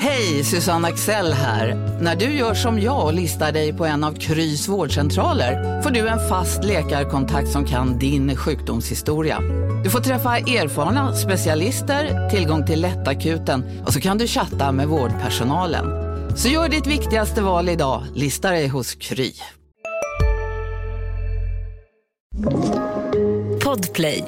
Hej, Susanne Axel här. När du gör som jag och listar dig på en av Krys vårdcentraler får du en fast läkarkontakt som kan din sjukdomshistoria. Du får träffa erfarna specialister, tillgång till lättakuten och så kan du chatta med vårdpersonalen. Så gör ditt viktigaste val idag, lista dig hos Kry. Podplay.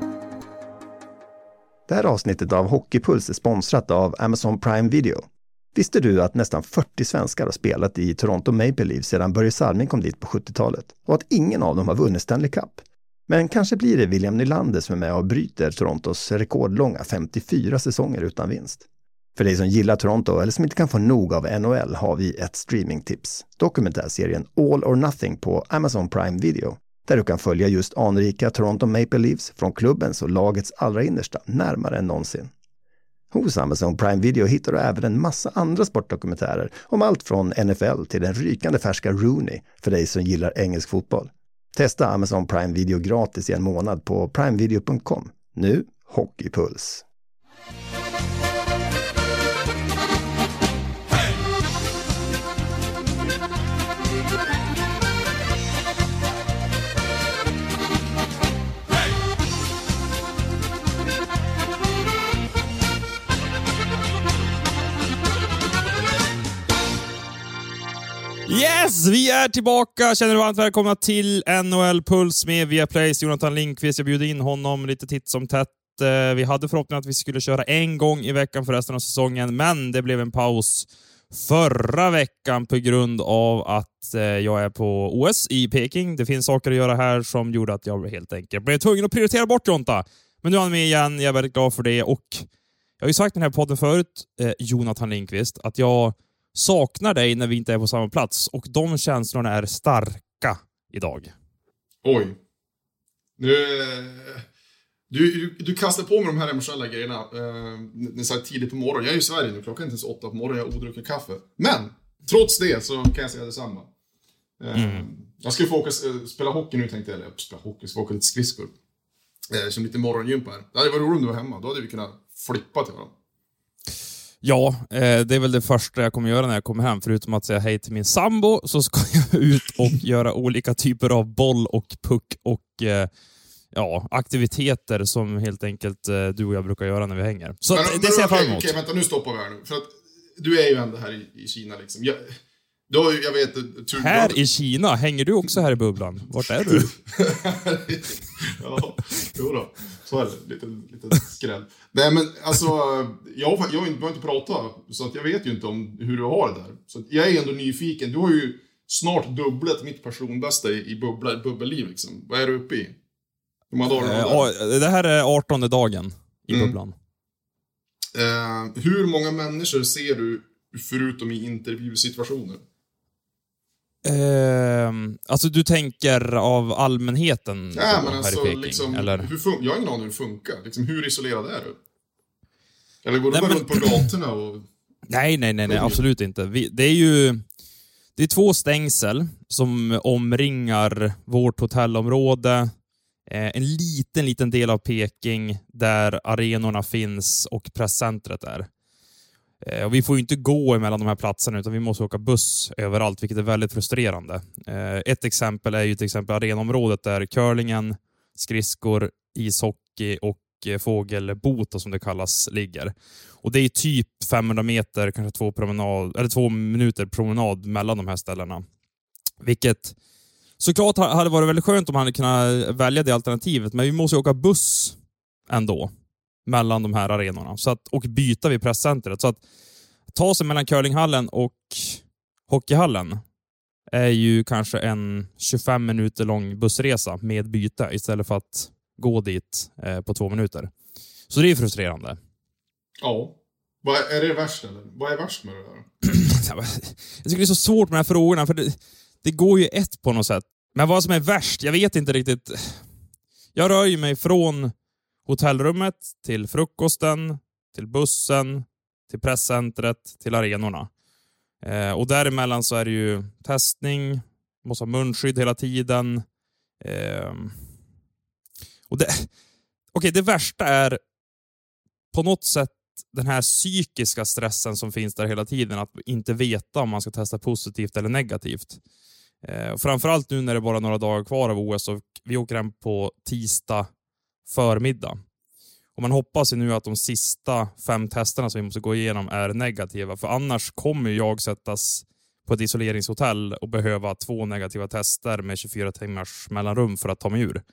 Det här avsnittet av Hockeypuls är sponsrat av Amazon Prime Video. Visste du att nästan 40 svenskar har spelat i Toronto Maple Leafs sedan Börje Salming kom dit på 70-talet och att ingen av dem har vunnit Stanley Cup? Men kanske blir det William Nylander som är med och bryter Torontos rekordlånga 54 säsonger utan vinst. För dig som gillar Toronto eller som inte kan få nog av NHL har vi ett streamingtips. Dokumentärserien All or Nothing på Amazon Prime Video. Där du kan följa just anrika Toronto Maple Leafs från klubbens och lagets allra innersta närmare än någonsin. Hos Amazon Prime Video hittar du även en massa andra sportdokumentärer om allt från NFL till den rykande färska Rooney för dig som gillar engelsk fotboll. Testa Amazon Prime Video gratis i en månad på primevideo.com. Nu, Hockeypuls. Yes, vi är tillbaka. Känner du varmt välkomna till NHL Puls med Viaplays Jonathan Lindqvist. Jag bjuder in honom lite titt som tätt. Vi hade förhoppningen att vi skulle köra en gång i veckan för resten av säsongen, men det blev en paus förra veckan på grund av att jag är på OS i Peking. Det finns saker att göra här som gjorde att jag helt enkelt blev tvungen att prioritera bort Jonta. Men nu är han med igen, jag är väldigt glad för det. Och jag har ju sagt i den här podden förut, Jonathan Lindqvist, att jag saknar dig när vi inte är på samma plats. Och de känslorna är starka idag. Oj. Du kastar på mig de här emotionella grejerna. Det är så här tidigt på morgonen. Jag är i Sverige nu, klockan är inte ens 8 på morgonen. Jag har odrucken kaffe. Men, trots det så kan jag säga detsamma. Jag ska få åka spela hockey nu, tänkte jag. Eller spela hockey, så åka lite skridskor. Som lite morgongympa här. Det hade varit roligt om du var hemma. Då hade vi kunnat flippa till varandra. Ja, det är väl det första jag kommer göra när jag kommer hem. Förutom att säga hej till min sambo så ska jag ut och göra olika typer av boll och puck och aktiviteter som helt enkelt du och jag brukar göra när vi hänger. Så men, det ser jag fram emot. Okej, vänta, nu stoppar vi här nu. För att du är ju ändå här i Kina liksom. Jag vet, här i Kina? Hänger du också här i bubblan? Vart är du? Ja, jo då. Så är det. Lite skräll. Nej, men alltså, jag har inte pratat, så att jag vet ju inte om hur du har det där. Så jag är ändå nyfiken. Du har ju snart dubblat mitt personbästa i bubbelliv liksom. Vad är du uppe i? Hur många dagar det här är 18:e dagen i bubblan. Hur många människor ser du förutom i intervjusituationer? Alltså du tänker av allmänheten? Ja, men alltså Peking, liksom, eller? Jag har ingen aning hur det funkar. Liksom, hur isolerad är du? Eller går du bara runt på gatorna och... Nej, absolut inte. Det är 2 stängsel som omringar vårt hotellområde. En liten del av Peking där arenorna finns och presscentret är. Och vi får ju inte gå emellan de här platserna utan vi måste åka buss överallt, vilket är väldigt frustrerande. Ett exempel är ju till exempel arenområdet där curlingen, skridskor, ishockey och fågelbota som det kallas ligger. Och det är typ 500 meter, kanske 2 minuter promenad mellan de här ställena. Vilket såklart hade varit väldigt skönt om man hade kunnat välja det alternativet, men vi måste åka buss ändå mellan de här arenorna och byta vid presscentret. Så att ta sig mellan curlinghallen och hockeyhallen är ju kanske en 25 minuter lång bussresa med byte istället för att gå dit på 2 minuter. Så det är frustrerande. Ja. Är det värst eller? Vad är värst med det där? Jag tycker det är så svårt med de här frågorna för det går ju ett på något sätt. Men vad som är värst, jag vet inte riktigt. Jag rör ju mig från hotellrummet till frukosten, till bussen, till presscentret, till arenorna. Och däremellan så är det ju testning, måste ha munskydd hela tiden. Och det värsta är på något sätt den här psykiska stressen som finns där hela tiden, att inte veta om man ska testa positivt eller negativt. Framförallt nu när det är bara några dagar kvar av OS och vi åker hem på tisdag förmiddag. Och man hoppas ju nu att de sista 5 testerna som vi måste gå igenom är negativa. För annars kommer jag sättas på ett isoleringshotell och behöva 2 negativa tester med 24 timmars mellanrum för att ta mig ur.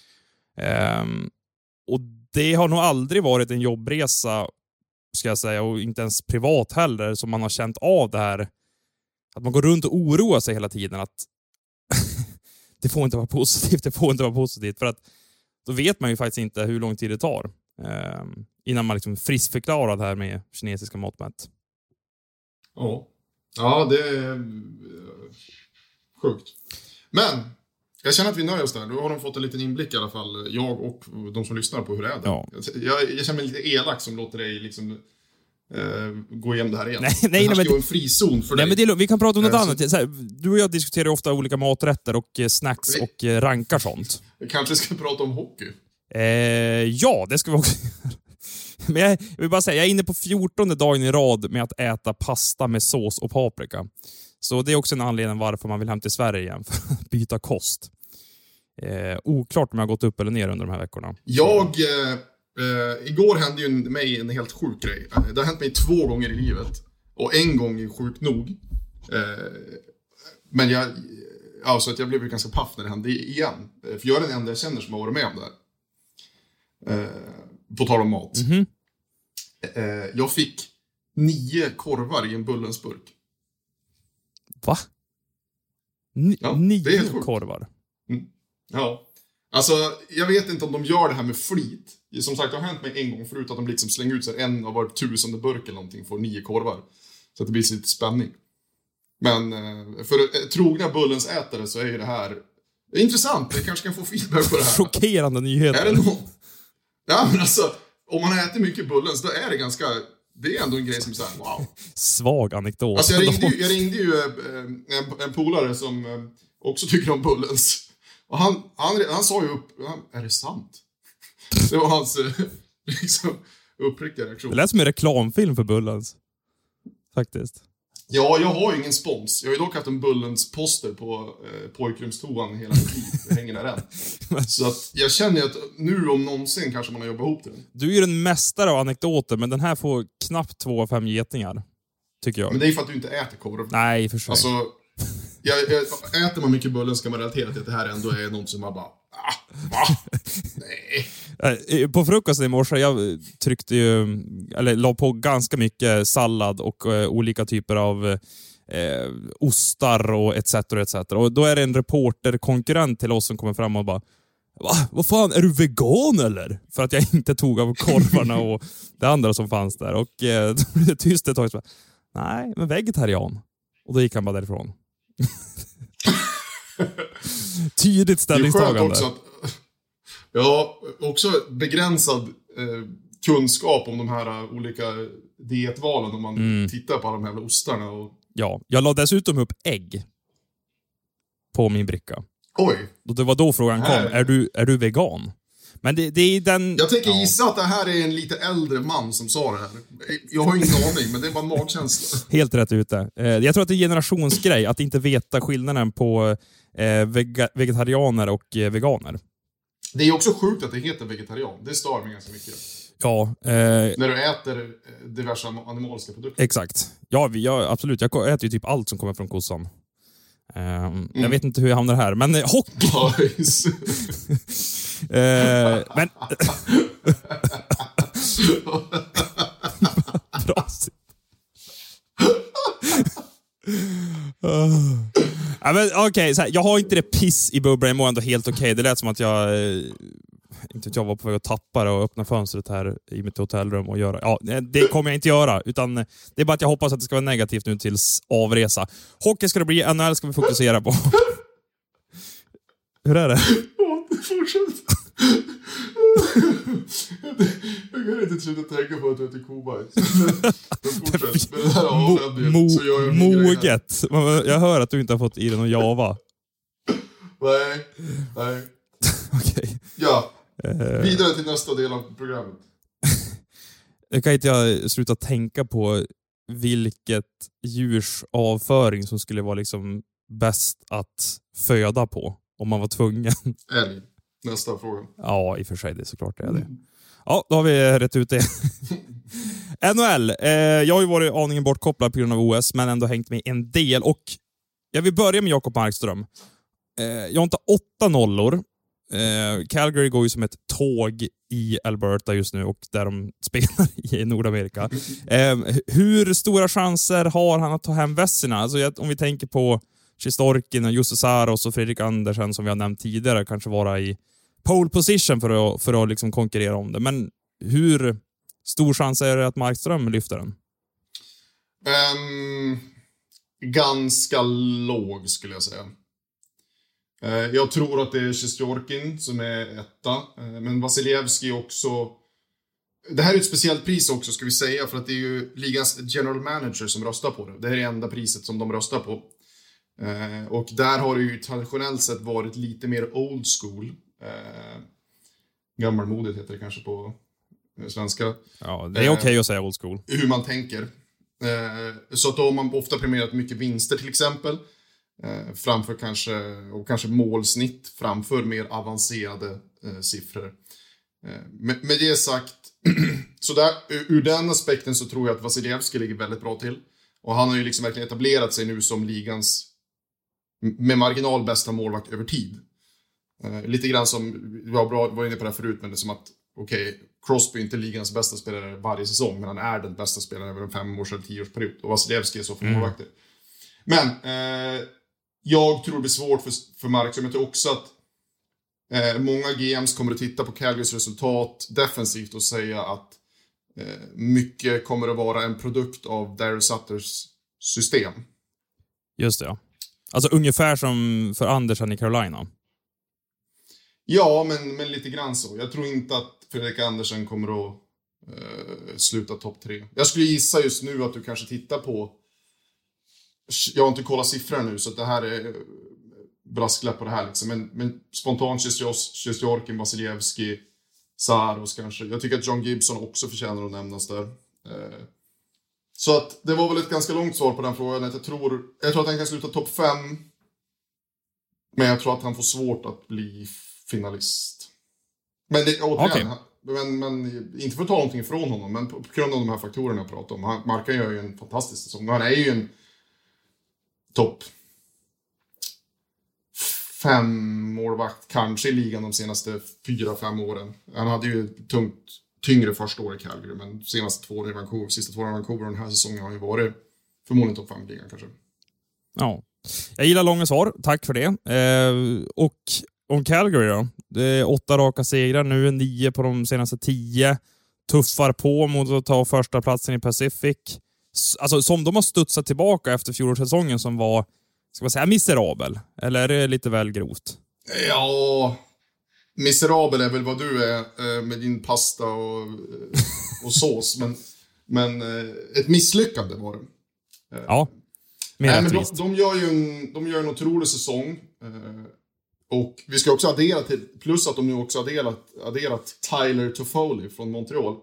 Och det har nog aldrig varit en jobbresa, ska jag säga, och inte ens privat heller, som man har känt av det här. Att man går runt och oroar sig hela tiden att det får inte vara positivt. För att då vet man ju faktiskt inte hur lång tid det tar innan man liksom friskförklarar det här med kinesiska mått mätt. Ja, det är sjukt. Men jag känner att vi nöjer oss där. Då har de fått en liten inblick i alla fall, jag och de som lyssnar, på hur det är. Ja. Jag känner mig lite elak som låter dig liksom gå igenom det här igen. Nej, det här ska vara en frizon för dig. Men vi kan prata om något annat. Så här, du och jag diskuterar ofta olika maträtter och snacks och rankar sånt. Vi kanske ska prata om hockey. Ja, det ska vi också. Men jag vill bara säga, jag är inne på 14:e dagen i rad med att äta pasta med sås och paprika. Så det är också en anledning varför man vill hem till Sverige igen, för att byta kost. Oklart om jag har gått upp eller ner under de här veckorna. Igår hände ju mig en helt sjuk grej. Det har hänt mig 2 gånger i livet. Och en gång är sjuk nog. Men så att jag blev ganska paff när det hände igen. För jag är den enda jag känner som har varit med om det här. På tal om mat. Mm-hmm. Jag fick 9 korvar i en Bullensburk. Va? 9 korvar? Mm. Ja. Alltså, jag vet inte om de gör det här med flit. Som sagt, det har hänt mig en gång förut att de liksom slänger ut sig en av var 1000:e burk eller någonting, får 9 korvar. Så att det blir lite spänning. Men för trogna Bullensätare så är ju det här intressant. Vi kanske kan få feedback på det här. Chockerande nyheter. Är det någon? Ja, men alltså, om man äter mycket Bullens, då är det ganska... Det är ändå en grej som är såhär, wow. Svag anekdot. Alltså jag ringde ju en polare som också tycker om Bullens. Och han sa ju är det sant? Det var hans liksom uppriktiga reaktion. Det lät som en reklamfilm för Bullens. Faktiskt. Ja, jag har ju ingen spons. Jag har ju dock haft en Bullens poster på pojkrumstoan hela mitt liv. Det hänger där än. Så att jag känner att nu om någonsin kanske man har jobbat ihop det. Du är ju en mästare av anekdoter, men den här får knappt 2 av 5 getingar. Tycker jag. Men det är för att du inte äter korv. Nej, för sig. Alltså, äter man mycket Bullen ska man relatera till att det här ändå är något som man bara... va? Nej. På frukosten i morse, jag tryckte ju, eller la på ganska mycket sallad och olika typer av ostar och etc. Och då är det en reporterkonkurrent till oss som kommer fram och bara: Va? Vad fan, är du vegan eller? För att jag inte tog av korvarna och det andra som fanns där. Och då blev det tyst ett tag. Så bara, nej, men vegetarian. Och då gick han bara därifrån. Tydligt ställningstagande. Det är skönt också också begränsad kunskap om de här olika dietvalen om man tittar på alla de här ostarna. Och... Ja, jag la dessutom upp ägg på min bricka. Oj. Och det var då frågan kom, är du vegan? Men det är den... Jag tänker gissa att det här är en lite äldre man som sa det här. Jag har ingen aning, men det är bara en magkänsla. Helt rätt ute. Jag tror att det är en generationsgrej att inte veta skillnaden på vegetarianer och veganer. Det är också sjukt att det heter vegetarian. Det stör mig ganska mycket. Ja. När du äter diverse animaliska produkter. Exakt. Ja, absolut. Jag äter ju typ allt som kommer från kossan. Jag vet inte hur jag hamnar här, men hockey. Men bra. Okej, jag har inte det piss i bubblan, jag mår ändå helt okej. Det lät som att jag var på väg att tappa det och öppna fönstret här i mitt hotellrum och göra. Ja, det kommer jag inte göra, utan det är bara att jag hoppas att det ska vara negativt nu tills avresa. Hockey ska det bli, NHL ska vi fokusera på. Hur är det? Fortsätt. Jag kan inte sluta tänka på att du äter kobajs. Fortsätt. Men det här har moget. Jag hör att du inte har fått i den och java. Nej. Okej. Ja. Vidare till nästa del av programmet. Jag kan inte sluta tänka på vilket djurs avföring som skulle vara liksom bäst att föda på om man var tvungen. Älg. Nästa fråga. Ja, i och för sig, det är såklart det är det. Ja, då har vi rätt ut det. NHL. Jag har ju varit aningen bortkopplad på grund av OS, men ändå hängt med en del. Och jag vill börja med Jakob Markström. Jag har inte 8 nollor. Calgary går ju som ett tåg i Alberta just nu och där de spelar i Nordamerika. Hur stora chanser har han att ta hem vässorna? Alltså, om vi tänker på Shesterkin och Jussi Saros och Fredrik Andersen som vi har nämnt tidigare, kanske vara i pole position för att liksom konkurrera om det. Men hur stor chans är det att Markström lyfter den? Ganska låg skulle jag säga. Jag tror att det är Shesterkin som är etta. Men Vasilevski också. Det här är ett speciellt pris också ska vi säga. För att det är ju ligans general manager som röstar på det. Det här är enda priset som de röstar på. Och där har det ju traditionellt sett varit lite mer old school. Gammalmodigt heter det kanske på svenska. Ja, det är okej att säga old school. Hur man tänker. Så att då har man ofta premierat mycket vinster till exempel. Framför kanske målsnitt framför mer avancerade siffror. Med det sagt, så där, ur den aspekten så tror jag att Vasilevski ligger väldigt bra till. Och han har ju liksom verkligen etablerat sig nu som ligans med marginal bästa målvakt över tid. Lite grann som, var inne på det här förut, men det är som att Crosby är inte ligans bästa spelare varje säsong, men han är den bästa spelaren över en 5-års eller 10-årsperiod. Och Vasilevski är så för målvakter. Men jag tror det blir svårt för Markström. Jag tror också att många GMs kommer att titta på Calgarys resultat defensivt och säga att mycket kommer att vara en produkt av Daryl Sutters system. Just det, ja. Alltså ungefär som för Andersen i Carolina. Ja, men lite grann så. Jag tror inte att Fredrik Andersen kommer att sluta topp 3. Jag skulle gissa just nu att du kanske tittar på... Jag har inte kollat siffror nu, så att det här är brasklapp på det här. Liksom. Men spontant Shesterkin, Vasilevski, Saros kanske. Jag tycker att John Gibson också förtjänar att nämnas där. Så att det var väl ett ganska långt svar på den frågan. Jag tror att han kan sluta topp 5. Men jag tror att han får svårt att bli finalist. Men det, återigen, men inte för att ta någonting ifrån honom, men på grund av de här faktorerna jag pratar om. Markan gör ju en fantastisk säsong. Han är ju en topp 5 målvakt kanske i ligan de senaste 4-5 åren. Han hade ju tyngre första år i Calgary, men senaste 2 år i Vancouver, sista 2 åren i Vancouver den här säsongen har ju varit förmodligen topp 5 i ligan kanske. Ja, jag gillar långa svar. Tack för det. Och om Calgary då? Det är 8 raka segrar nu, 9 på de senaste 10. Tuffar på mot att ta första platsen i Pacific. Alltså som de har studsat tillbaka efter fjolårssäsongen som var, ska man säga, miserabel. Eller är det lite väl grovt? Ja, miserabel är väl vad du är med din pasta och sås. Men ett misslyckande var det. Ja, mer rättvist. De gör en otrolig säsong. Och vi ska också addera till, plus att de nu också adderat Tyler Toffoli från Montreal.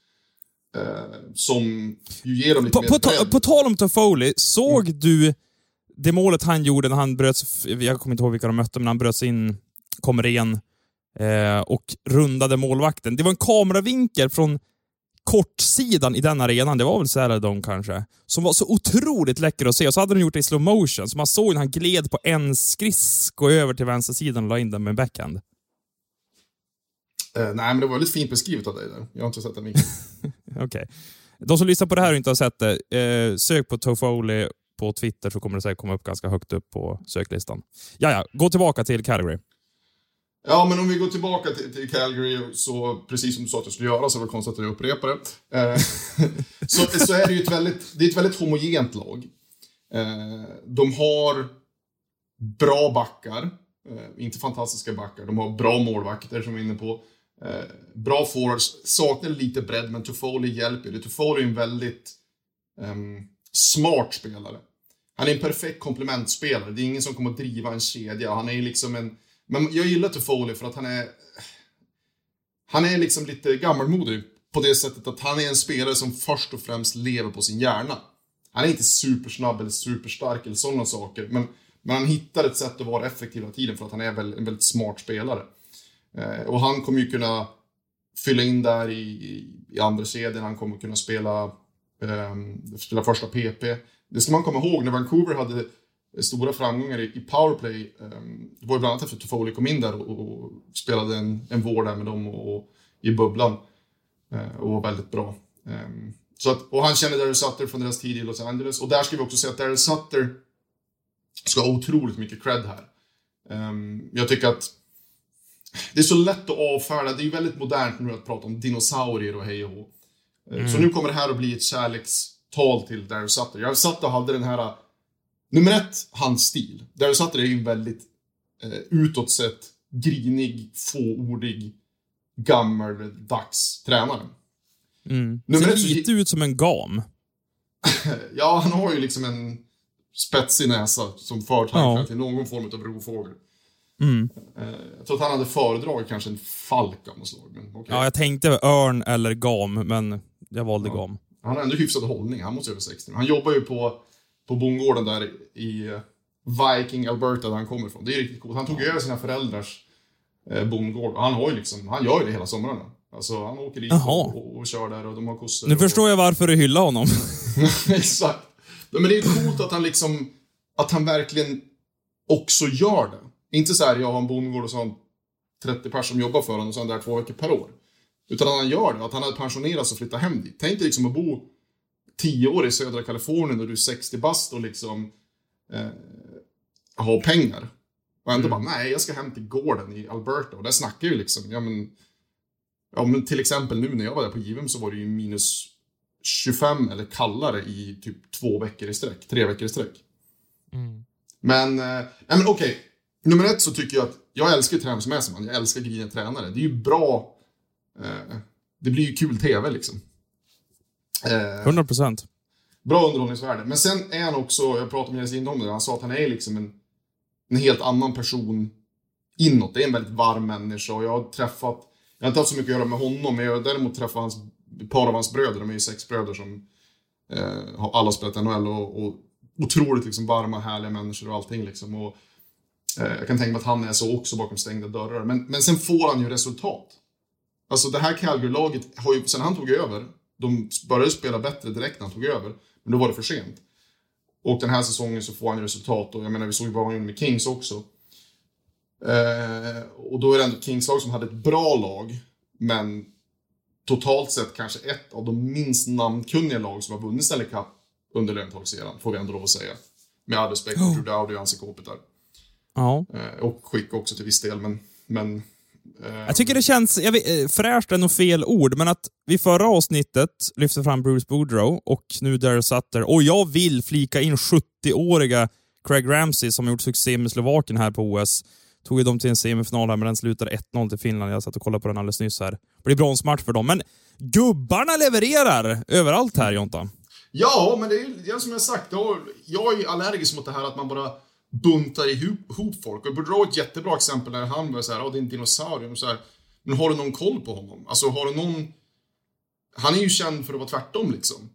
Som ju ger dem lite mer på tal om Toffoli, såg du det målet han gjorde när han bröts, jag kommer inte ihåg vilka de mötte, men han bröts in, kommer igen och rundade målvakten. Det var en kameravinkel från kortsidan i den arenan, det var väl Saladon kanske, som var så otroligt läcker att se. Och så hade de gjort det i slow motion, så man såg när han gled på en skridsko över till vänstersidan och la in den med en backhand. Nej, men det var väldigt fint beskrivet av dig där. Jag har inte sett den vinkeln. Okej. De som lyssnar på det här och inte har sett det, sök på Toffoli på Twitter så kommer det säkert komma upp ganska högt upp på söklistan. Ja, gå tillbaka till Calgary. Ja, men om vi går tillbaka till Calgary, så precis som du sa att jag skulle göra, så var det konstigt att jag upprepar det. Så är det ju ett väldigt homogent lag. De har bra backar, inte fantastiska backar. De har bra målvakter som vi är inne på. Bra forwards, saknar lite bredd, men Toffoli hjälper det. Toffoli är en väldigt smart spelare. Han är en perfekt komplementspelare. Det är ingen som kommer att driva en kedja. Han är liksom men jag gillar Toffoli för att han är liksom lite gammalmodig på det sättet att han är en spelare som först och främst lever på sin hjärna. Han är inte supersnabb eller superstark eller sådana saker, men han hittar ett sätt att vara effektiv hela tiden för att han är en väldigt smart spelare. Och han kommer ju kunna fylla in där i andra kedjan. Han kommer kunna spela första PP. Det ska man komma ihåg, när Vancouver hade stora framgångar i powerplay. Det var ju bland annat efter Toffoli kom in där och spelade en vår där med dem och i bubblan. Och var väldigt bra. Så att, och han känner Daryl Sutter från deras tid i Los Angeles. Och där ska vi också säga att Daryl Sutter ska ha otroligt mycket cred här. Jag tycker att det är så lätt att avfärda. Det är ju väldigt modernt nu att prata om dinosaurier och hej och hå. Så nu kommer det här att bli ett kärlekstal till Daryl Sutter. Daryl Sutter hade den här nummer 1, hans stil. Daryl Sutter är ju väldigt utåt sett grinig, fåordig, gammaldags tränare. Ser lite ut som en gam. Ja, han har ju liksom en spetsig näsa som förtankar till någon form av rovfågel. Jag tror att han hade föredragit kanske en falk av något slag. Men okay. Ja, jag tänkte örn eller gam, men jag valde gam. Han har ändå hyfsad hållning, han måste ju över 60. Han jobbar ju på bondgården där i Viking, Alberta, där han kommer ifrån. Det är riktigt coolt. Han tog över sina föräldrars bondgård. Och han gör ju det hela somrarna. Alltså han åker dit och kör där och de har kossor. Nu förstår jag varför du hyllar honom. Exakt. Men det är coolt att han liksom, att han verkligen också gör det. Inte så här, jag har en bondgård och så har 30 personer som jobbar för honom och så är han där 2 veckor per år. Utan att han gör det, att han hade pensionerats och flyttat hem dit. Tänk dig liksom att bo 10 år i södra Kalifornien och du är 60 bast och liksom har pengar. Och ändå bara, nej, jag ska hem till gården i Alberta. Och där snackar ju liksom, ja men till exempel nu när jag var där på JVM så var det ju minus 25 eller kallare i typ 2 veckor i sträck, 3 veckor i sträck. Men okej. Nummer 1 så tycker jag att jag älskar tränare som är som man. Jag älskar griniga tränare. Det är ju bra. Det blir ju kul tv liksom. 100%. Bra underhållningsvärde. Men sen är han också, jag pratade med Jens Lindholm där, han sa att han är liksom en helt annan person inåt. Det är en väldigt varm människa och jag har inte haft så mycket att göra med honom, men jag har däremot träffat ett par av hans bröder. De är ju 6 bröder som har alla spelat NHL och otroligt liksom varma, härliga människor och allting liksom. Och jag kan tänka mig att han är så också bakom stängda dörrar. Men sen får han ju resultat. Alltså det här Calgary-laget har ju, sen han tog över, de började spela bättre direkt när han tog över, men då var det för sent. Och den här säsongen så får han ju resultat, och jag menar vi såg ju vad han gjorde med Kings också. Och då är det ändå Kings-lag som hade ett bra lag, men totalt sett kanske ett av de minst namnkunniga lag som har vunnit Stanley Cup under löntagsseran, får vi ändå lov att säga. Med all respekt för Drew Doughty och ansikåpet där. Ja. Och skick också till viss del, men jag tycker det känns, fräscht är nog fel ord, men att vi förra avsnittet lyfte fram Bruce Boudreau och nu Daryl Sutter, och jag vill flika in 70-åriga Craig Ramsey som har gjort succé med Slovakien här på OS. Tog ju dem till en semifinal här, men den slutade 1-0 till Finland. Jag satt och kollade på den alldeles nyss här. Det blir bronsmatch för dem, men gubbarna levererar överallt här, Jonta. Ja, men det är som jag sagt, jag är allergisk mot det här att man bara buntar ihop folk. Och Boudreau är ett jättebra exempel när han var så här, det är en dinosaurie. Så här, men har du någon koll på honom? Alltså har du någon... Han är ju känd för att vara tvärtom liksom.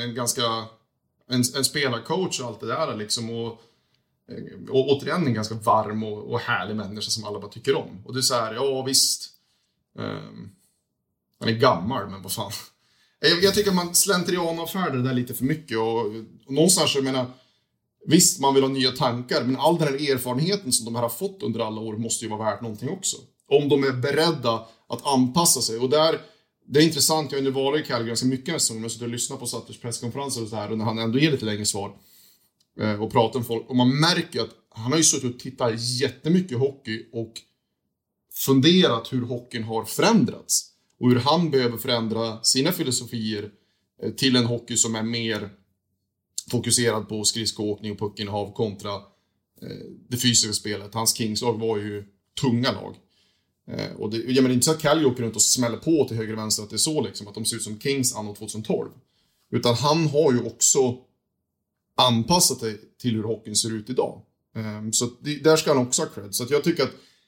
En spelarcoach och allt det där liksom. Och återigen en ganska varm och härlig människa som alla bara tycker om. Och det är så här, ja visst. Han är gammal, men vad fan. Jag tycker att man slentrianavfärdar det där lite för mycket. Och någonstans så, jag menar, visst, man vill ha nya tankar, men all den här erfarenheten som de här har fått under alla år måste ju vara värt någonting också. Om de är beredda att anpassa sig. Och där, det är intressant, jag har nu varit i Calgary ganska mycket nästan, men så jag lyssnar på Sutters presskonferenser och så här, och när han ändå ger lite längre svar och pratar med folk. Och man märker att han har ju suttit och tittat jättemycket hockey och funderat hur hockeyn har förändrats. Och hur han behöver förändra sina filosofier till en hockey som är mer fokuserad på skridskoåkning och puckinnehav kontra det fysiska spelet. Hans Kings-lag var ju tunga lag. Och jag menar inte så att Calgary åker runt och smäller på till höger och vänster, att det är så liksom, att de ser ut som Kings anno 2012. Utan han har ju också anpassat sig till hur hockeyn ser ut idag. Så där ska han också ha cred. Så att jag tycker att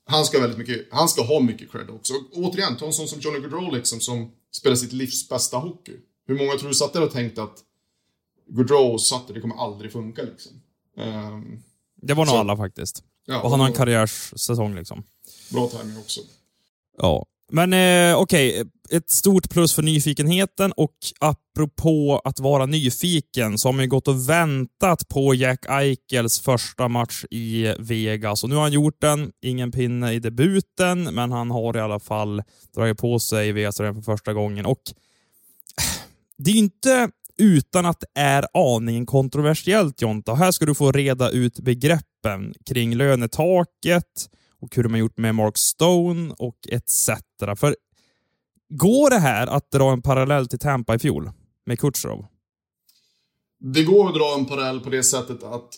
han ska ha mycket cred också. Och återigen, ta en sån som Johnny Gaudreau liksom, som spelar sitt livs bästa hockey. Hur många tror du satt där och tänkte att Gaudreau satt det kommer aldrig funka liksom? Det var nog alla faktiskt. Ja, och han har en karriärssäsong liksom. Bra timing också. Ja. Men okej, ett stort plus för nyfikenheten, och apropå att vara nyfiken så har man ju gått och väntat på Jack Eichels första match i Vegas, och nu har han gjort den, ingen pinne i debuten, men han har i alla fall dragit på sig Vegas för första gången, och det är ju inte utan att det är aningen kontroversiellt, Jonta. Här ska du få reda ut begreppen kring lönetaket och hur de har gjort med Mark Stone och etc. För går det här att dra en parallell till Tampa i fjol med Kucherov? Det går att dra en parallell på det sättet att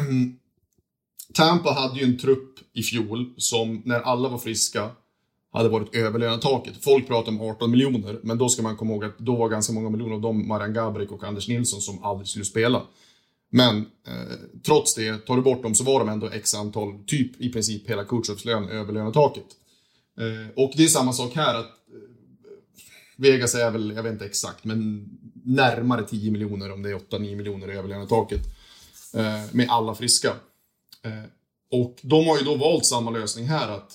Tampa hade ju en trupp i fjol som när alla var friska hade varit över lönetaket. Folk pratar om 18 miljoner, men då ska man komma ihåg att då var ganska många miljoner av dem Marian Gaborik och Anders Nilsson som aldrig skulle spela. Men trots det, tar du bort dem så var de ändå x antal, typ i princip hela Kucherovs lön över lönetaket. Och det är samma sak här, att Vegas är väl, jag vet inte exakt, men närmare 10 miljoner om det är 8-9 miljoner över lönetaket med alla friska. Och de har ju då valt samma lösning här, att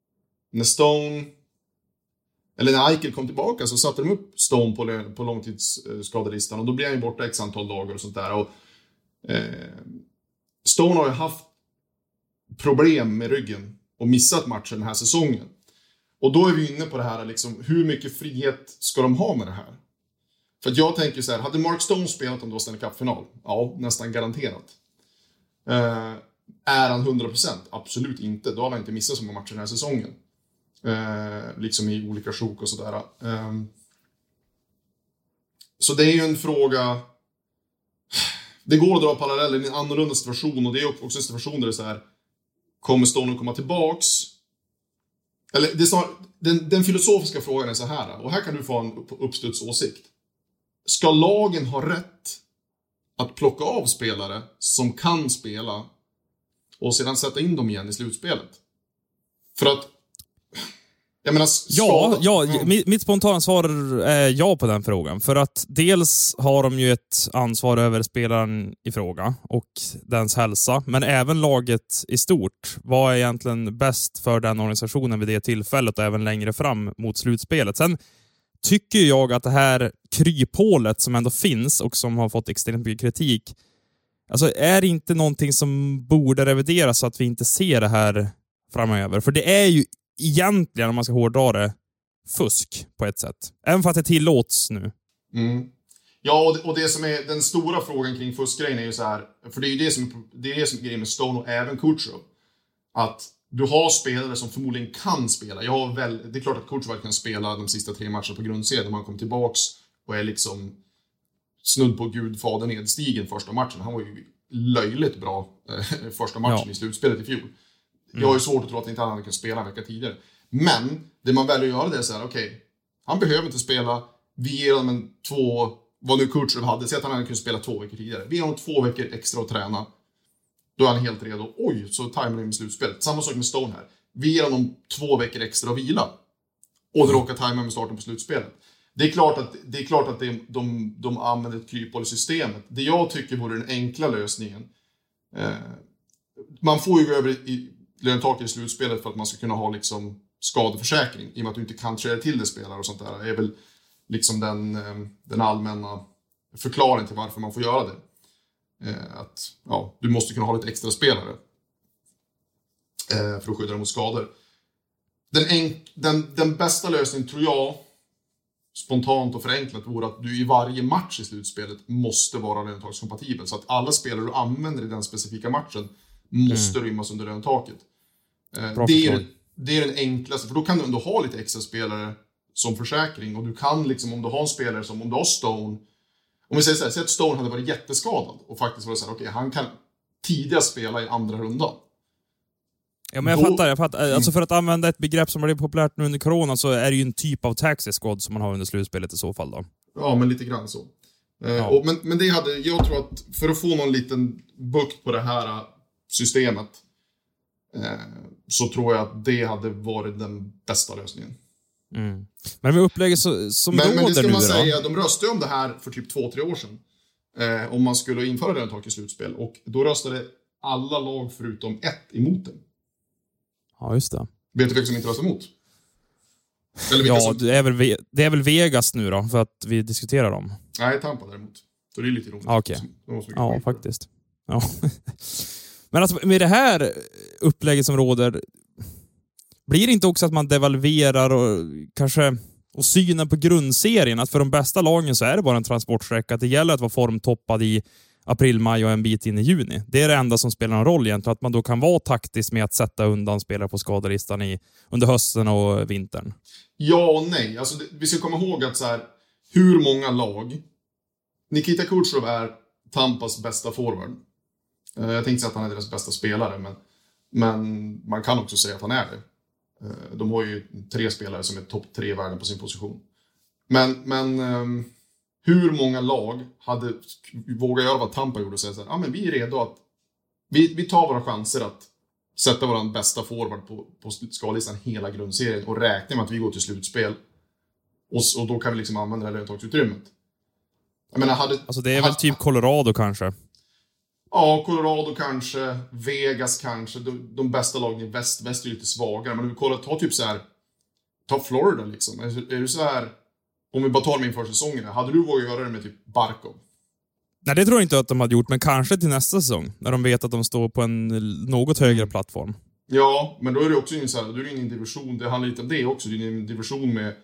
när Eichel kom tillbaka så satte de upp Stone på långtidsskadelistan, och då blir han ju borta x antal dagar och sånt där. Och Stone har ju haft problem med ryggen och missat matchen den här säsongen. Och då är vi inne på det här liksom, hur mycket frihet ska de ha med det här? För att jag tänker så här, hade Mark Stone spelat om då Stanley Cup-final? Ja, nästan garanterat. Är han 100%? Absolut inte. Då har han inte missat så många matcher den här säsongen. Liksom i olika sjok och sådär. Så det är ju en fråga. Det går att dra paralleller i en annorlunda situation, och det är också en situation där det är så här, kommer Stone att komma tillbaks? Eller det är snarare, den filosofiska frågan är så här, och här kan du få en uppstudsåsikt. Ska lagen ha rätt att plocka av spelare som kan spela och sedan sätta in dem igen i slutspelet? För att jag menar, mitt spontana svar är ja på den frågan. För att dels har de ju ett ansvar över spelaren i fråga och dens hälsa, men även laget i stort. Vad är egentligen bäst för den organisationen vid det tillfället och även längre fram mot slutspelet? Sen tycker jag att det här kryphålet som ändå finns och som har fått extremt mycket kritik, alltså är inte någonting som borde revideras så att vi inte ser det här framöver. För det är ju egentligen, om man ska hårdra det, fusk på ett sätt. Även för att det tillåts nu. Mm. Ja, och det som är den stora frågan kring fuskgrejen är ju så här, för det är ju det som är grejen med Stone och även Kucherov. Att du har spelare som förmodligen kan spela. Det är klart att Kucherov kan spela de sista 3 matcherna på grundserien när man kommer tillbaks och är liksom snudd på gudfader nedstigen första matchen. Han var ju löjligt bra första matchen i slutspelet i fjol. Jag har ju svårt att tro att inte han hade kunnat spela en vecka tidigare. Men det man väljer att göra det är så här, okej, han behöver inte spela. Vi ger honom vad nu Kucherov hade, så att han hade kunnat spela 2 veckor tidigare. Vi ger honom 2 veckor extra att träna. Då är han helt redo. Oj, så tajmar vi med slutspelet. Samma sak med Stone här. Vi ger honom 2 veckor extra att vila. Och det råkar tajma med starten på slutspelet. Det är klart att de använder ett kryphål i systemet. Det jag tycker vore den enkla lösningen. Man får ju gå över i lönetaket i slutspelet för att man ska kunna ha liksom skadeförsäkring. I och med att du inte kan träda till det spelare och sånt där. Det är väl liksom den allmänna förklaringen till varför man får göra det. Att du måste kunna ha lite extra spelare för att skydda dem mot skador. Den bästa lösningen tror jag, spontant och förenklat, vore att du i varje match i slutspelet måste vara lönetagskompatibel. Så att alla spelare du använder i den specifika matchen måste rymmas under lönetaket. Det är den enklaste, för då kan du ändå ha lite extra spelare som försäkring. Och du kan liksom, om du har en spelare som, om du har Stone, om vi säger så här, säg att Stone hade varit jätteskadad och faktiskt var så här, okej, han kan tidigast spela i andra rundan. Ja, men jag fattar. Alltså för att använda ett begrepp som blev populärt nu under corona, så är det ju en typ av taxi squad som man har under slutspelet i så fall då. Ja, men lite grann så. Men jag tror att för att få någon liten bukt på det här systemet, så tror jag att det hade varit den bästa lösningen. Men med upplägget som råder nu då? Men det ska man säga, de röstade om det här för typ 2-3 år sedan. Om man skulle införa lönetag i slutspel. Och då röstade alla lag förutom ett emot det. Ja, just det. Vet du vilka som inte röstade emot? Ja, det är väl Vegas nu då, för att vi diskuterar dem. Nej, Tampa däremot. Så det är lite ironiskt. Okej. Ja, faktiskt. Ja. Men alltså, med det här upplägget som råder, blir det inte också att man devalverar och kanske och synen på grundserien, att för de bästa lagen så är det bara en transportsträcka, att det gäller att vara formtoppad i april, maj och en bit in i juni. Det är det enda som spelar någon roll egentligen, att man då kan vara taktisk med att sätta undan spelare på skadelistan under hösten och vintern. Ja och nej. Alltså, vi ska komma ihåg att så här, hur många lag... Nikita Kucherov är Tampas bästa forward. Jag tänkte säga att han är deras bästa spelare, men man kan också säga att han är det. De har ju 3 spelare som är topp 3 i världen på sin position. Men hur många lag hade vågat göra vad Tampa gjorde och säga så här, men vi är redo att vi tar våra chanser att sätta vår bästa forward på skadelistan hela grundserien och räkna med att vi går till slutspel och då kan vi liksom använda det här löntagsutrymmet. Jag menar, alltså det är väl typ Colorado kanske? Ja, Colorado kanske, Vegas kanske, de bästa lagen i väst är lite svagare, men om vi kollar, ta typ så här, ta Florida liksom, är det så här, om vi bara tar dem inför säsongen, hade du vågat göra det med typ Barkov? Nej, det tror jag inte att de hade gjort, men kanske till nästa säsong, när de vet att de står på en något högre plattform. Ja, men då är det också en, så här, då är det en division, det handlar lite om det också, det är en division med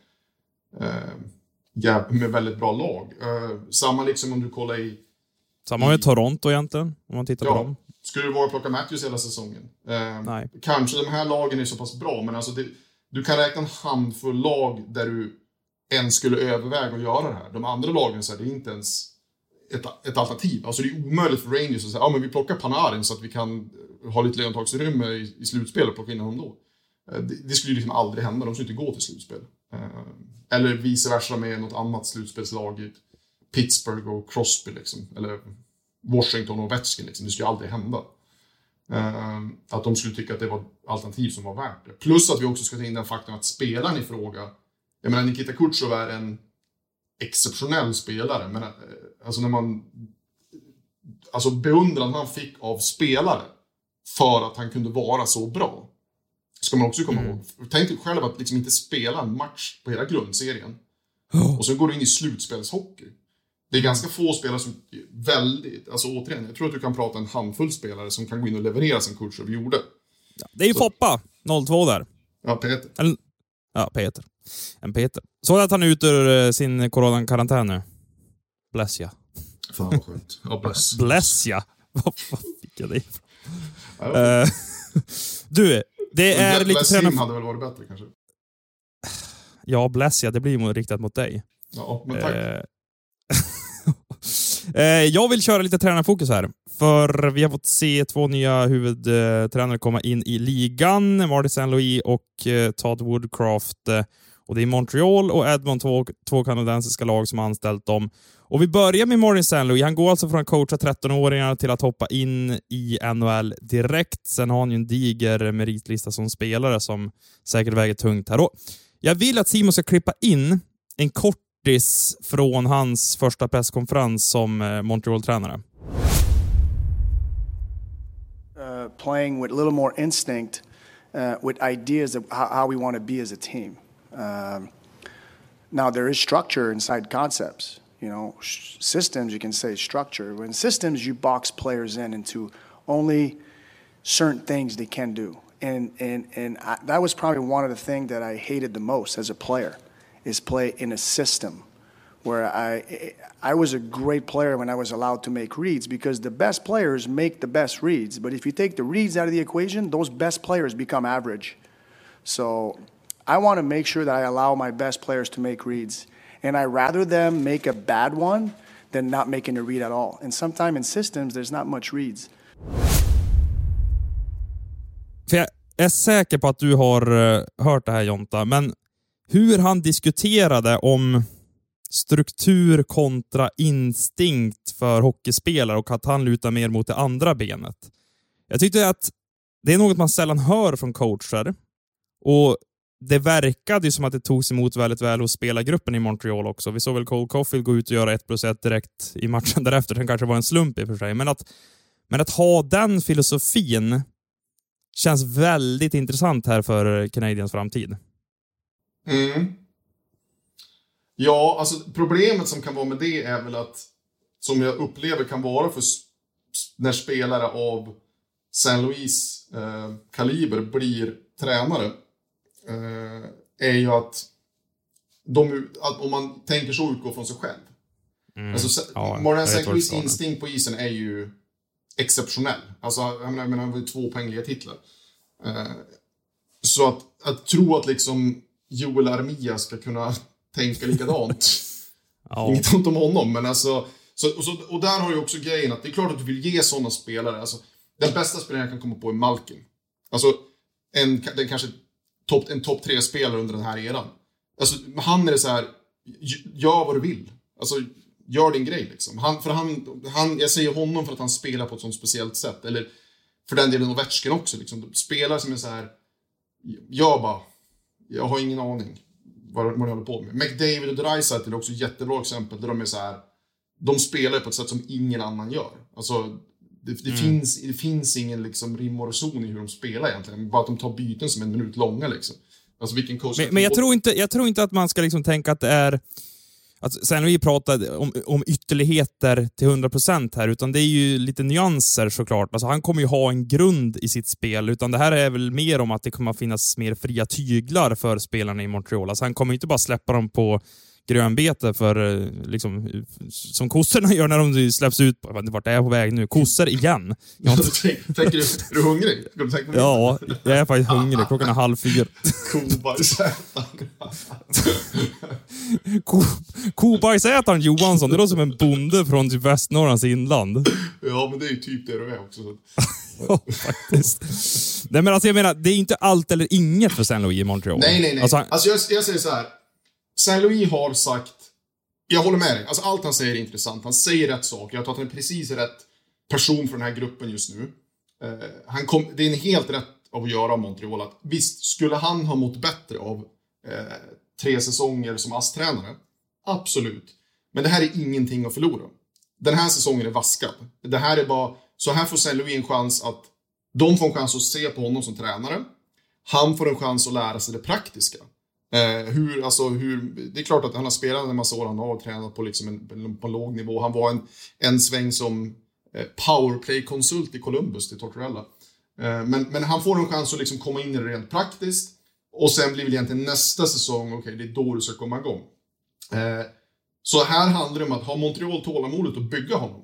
väldigt bra lag. Samma liksom om du kollar i... Samma med Toronto egentligen, om man tittar på dem. Skulle du våga plocka Matthews hela säsongen? Nej. Kanske de här lagen är så pass bra, men alltså du kan räkna en handfull lag där du ens skulle överväga att göra det här. De andra lagen så här, det är inte ens ett alternativ. Alltså det är omöjligt för Rangers att säga, men vi plockar Panarin så att vi kan ha lite löntagsutrymme i slutspel och plocka in honom då. Det skulle ju liksom aldrig hända, de skulle inte gå till slutspel. Eller vice versa med något annat slutspelslag i Pittsburgh och Crosby liksom, eller Washington och Ovechkin liksom. Det skulle aldrig hända. Att de skulle tycka att det var ett alternativ som var värt det. Plus att vi också ska ta in den faktorn att spelaren i fråga, jag menar Nikita Kucherov är en exceptionell spelare, men alltså när man beundran han fick av spelare för att han kunde vara så bra, ska man också komma ihåg. Tänk dig själv att liksom inte spela en match på hela grundserien och sen går du in i slutspelshockey. Det är ganska få spelare som väldigt, alltså återigen, jag tror att du kan prata en handfull spelare som kan gå in och leverera som Kucherov gjorde. Ja, det är ju Foppa, 02 där. Ja, Peter. Peter. En Peter. Så att han är ute ur sin coronakarantän nu. Bless ya. Fan vad skönt. Ja, bless. Bless ya. Vad fick jag det ifrån? Du, det är lite tränar... hade väl varit bättre kanske? Ja, bless ya. Det blir ju riktat mot dig. Ja, men tack. Jag vill köra lite tränarfokus här. För vi har fått se 2 nya huvudtränare komma in i ligan. Marty St. Louis och Todd Woodcraft. Och det är Montreal och Edmonton, två kanadensiska lag som har anställt dem. Och vi börjar med Marty St. Louis. Han går alltså från att coacha 13-åringar till att hoppa in i NHL direkt. Sen har han ju en diger meritlista som spelare som säkert väger tungt här. Och jag vill att Simon ska klippa in en kortis från hans första presskonferens som Montreal-tränare. Playing with a little more instinct, with ideas of how we want to be as a team. Now there is structure inside concepts, you know, systems. You can say structure. When systems, you box players into only certain things they can do, and that was probably one of the things that I hated the most as a player, is play in a system where I was a great player when I was allowed to make reads, because the best players make the best reads. But if you take the reads out of the equation, those best players become average. So I want to make sure that I allow my best players to make reads. And I rather them make a bad one than not making a read at all. And sometimes in systems, there's not much reads. För jag är säker på att du har hört det här, Jonta, men hur han diskuterade om struktur kontra instinkt för hockeyspelare och att han lutar mer mot det andra benet. Jag tyckte att det är något man sällan hör från coacher. Och det verkade ju som att det togs emot väldigt väl hos spelargruppen i Montreal också. Vi såg väl Cole Caulfield gå ut och göra 1+1 direkt i matchen därefter. Det kanske var en slump i och för sig. Men att ha den filosofin känns väldigt intressant här för Canadiens framtid. Ja, alltså problemet som kan vara med det är väl att, som jag upplever kan vara för när spelare av St. Louis kaliber blir tränare, är ju att om man tänker så utgår från sig själv. Alltså, Martin St. Louis instinkt på isen är ju exceptionell. Alltså, jag menar, han var ju 2 poängliga titlar. Så att tro att liksom Joel Armia ska kunna tänka likadant. Inget ont om honom, men alltså och där har ju också grejen att det är klart att du vill ge sådana spelare, alltså den bästa spelaren jag kan komma på är Malkin. Alltså den kanske en topp 3-spelare under den här eran. Alltså han är det så här, gör vad du vill. Alltså gör din grej liksom. Han jag säger honom för att han spelar på ett sånt speciellt sätt, eller för den delen Ovechkin också liksom. Spelare som är så här, jag har ingen aning vad de håller på med. McDavid och Draisaitl är också jättebra exempel där de är så här, de spelar på ett sätt som ingen annan gör. Alltså det finns ingen liksom rim och reson i hur de spelar egentligen, bara att de tar byten som 1 minut långa liksom. Alltså vilken coach. Men jag tror inte att man ska liksom tänka att det är att sen vi pratade om ytterligheter till 100% här, utan det är ju lite nyanser såklart. Alltså han kommer ju ha en grund i sitt spel, utan det här är väl mer om att det kommer finnas mer fria tyglar för spelarna i Montreal. Alltså han kommer inte bara släppa dem på grönbete för liksom, som kossorna gör när de släpps ut. Vart är jag på väg nu? Kossor igen. Tänker du, är du hungrig? Ja, jag är faktiskt hungrig. Klockan är 3:30. Kobajsätaren Johansson, det låter som en bonde från typ Västnorrlands inland. Ja, men det är ju typ det du är också. Ja, faktiskt. Nej, men alltså jag menar, det är inte allt eller inget för St. Louis i Montreal. Nej. Alltså jag säger så här. St. Louis har sagt, jag håller med dig, alltså allt han säger är intressant, han säger rätt saker, jag tror att han är precis rätt person för den här gruppen just nu. Det är en helt rätt av att göra Montreal, att visst, skulle han ha mått bättre av 3 säsonger som AS-tränare? Absolut. Men det här är ingenting att förlora. Den här säsongen är vaskad. Det här är bara, så här får St. Louis en chans att, de får en chans att se på honom som tränare. Han får en chans att lära sig det praktiska. Det är klart att han har spelat en massa år, han har tränat på liksom på låg nivå. Han var en sväng som powerplay-konsult i Columbus till Tortorella. Men han får en chans att liksom komma in i det rent praktiskt. Och sen blir det egentligen nästa säsong, det är då du ska komma igång. Så här handlar det om att ha Montreal tålamodet och bygga honom.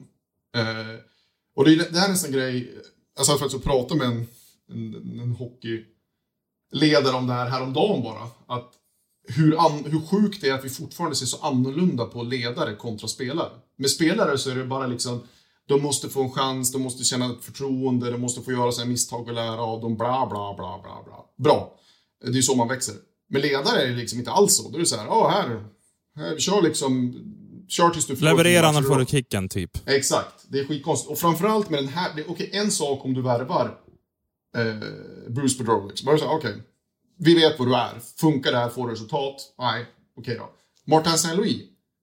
Och det här är en sån grej, alltså jag faktiskt prata med en hockeyledare om det här häromdagen bara. Att hur sjukt det är att vi fortfarande ser så annorlunda på ledare kontra spelare. Med spelare så är det bara liksom, de måste få en chans, de måste känna ett förtroende, de måste få göra sina misstag och lära av dem, bla bla bla bla bla. Bra. Det är ju så man växer. Men ledare är det liksom inte alls så. Då är det så här, här kör tills du får... Leverera när får du kicken typ. Exakt, det är skitkonstigt. Och framförallt med den här, en sak om du värvar Bruce Boudreau. Okej, vi vet vad du är. Funkar det här, får du resultat? Nej, okej då. Martin St. Louis.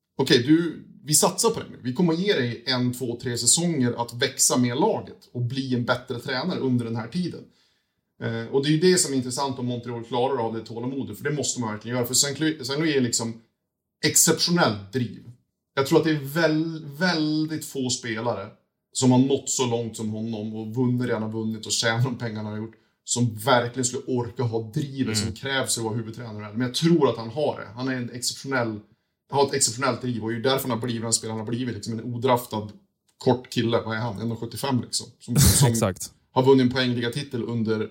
Vi satsar på det nu. Vi kommer ge dig 1, 2, 3 säsonger att växa med laget och bli en bättre tränare under den här tiden. Och det är ju det som är intressant om Montreal klarar av det tålamodet, för det måste man verkligen göra. För St. Louis är liksom exceptionellt driv. Jag tror att det är väldigt få spelare som har nått så långt som honom och redan vunnit och tjänat de pengarna han har gjort, som verkligen skulle orka ha drivet som krävs för att vara huvudtränare. Men jag tror att han har det. Han är har ett exceptionellt driv, och det är därför han har blivit en spelare. Han har blivit liksom en odraftad kort kille. Vad är han? 1,75 liksom. Som Exakt. Har vunnit en poängliga titel under...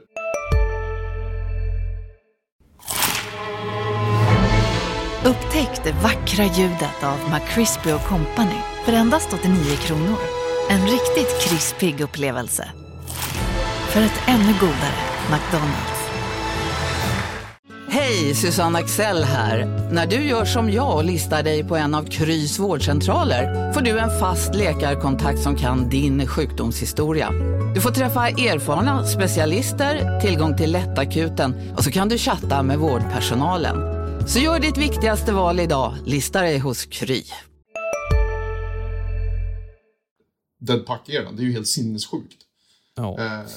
Upptäck det vackra ljudet av McCrispy & Company för endast 89 kronor. En riktigt krispig upplevelse. För ett ännu godare McDonald's. Hej, Susanne Axel här. När du gör som jag och listar dig på en av Krys vårdcentraler får du en fast läkarkontakt som kan din sjukdomshistoria. Du får träffa erfarna specialister, tillgång till lättakuten och så kan du chatta med vårdpersonalen. Så gör ditt viktigaste val idag, listar dig hos Kry. Dead Puck-eran, det är ju helt sinnessjukt. Ja.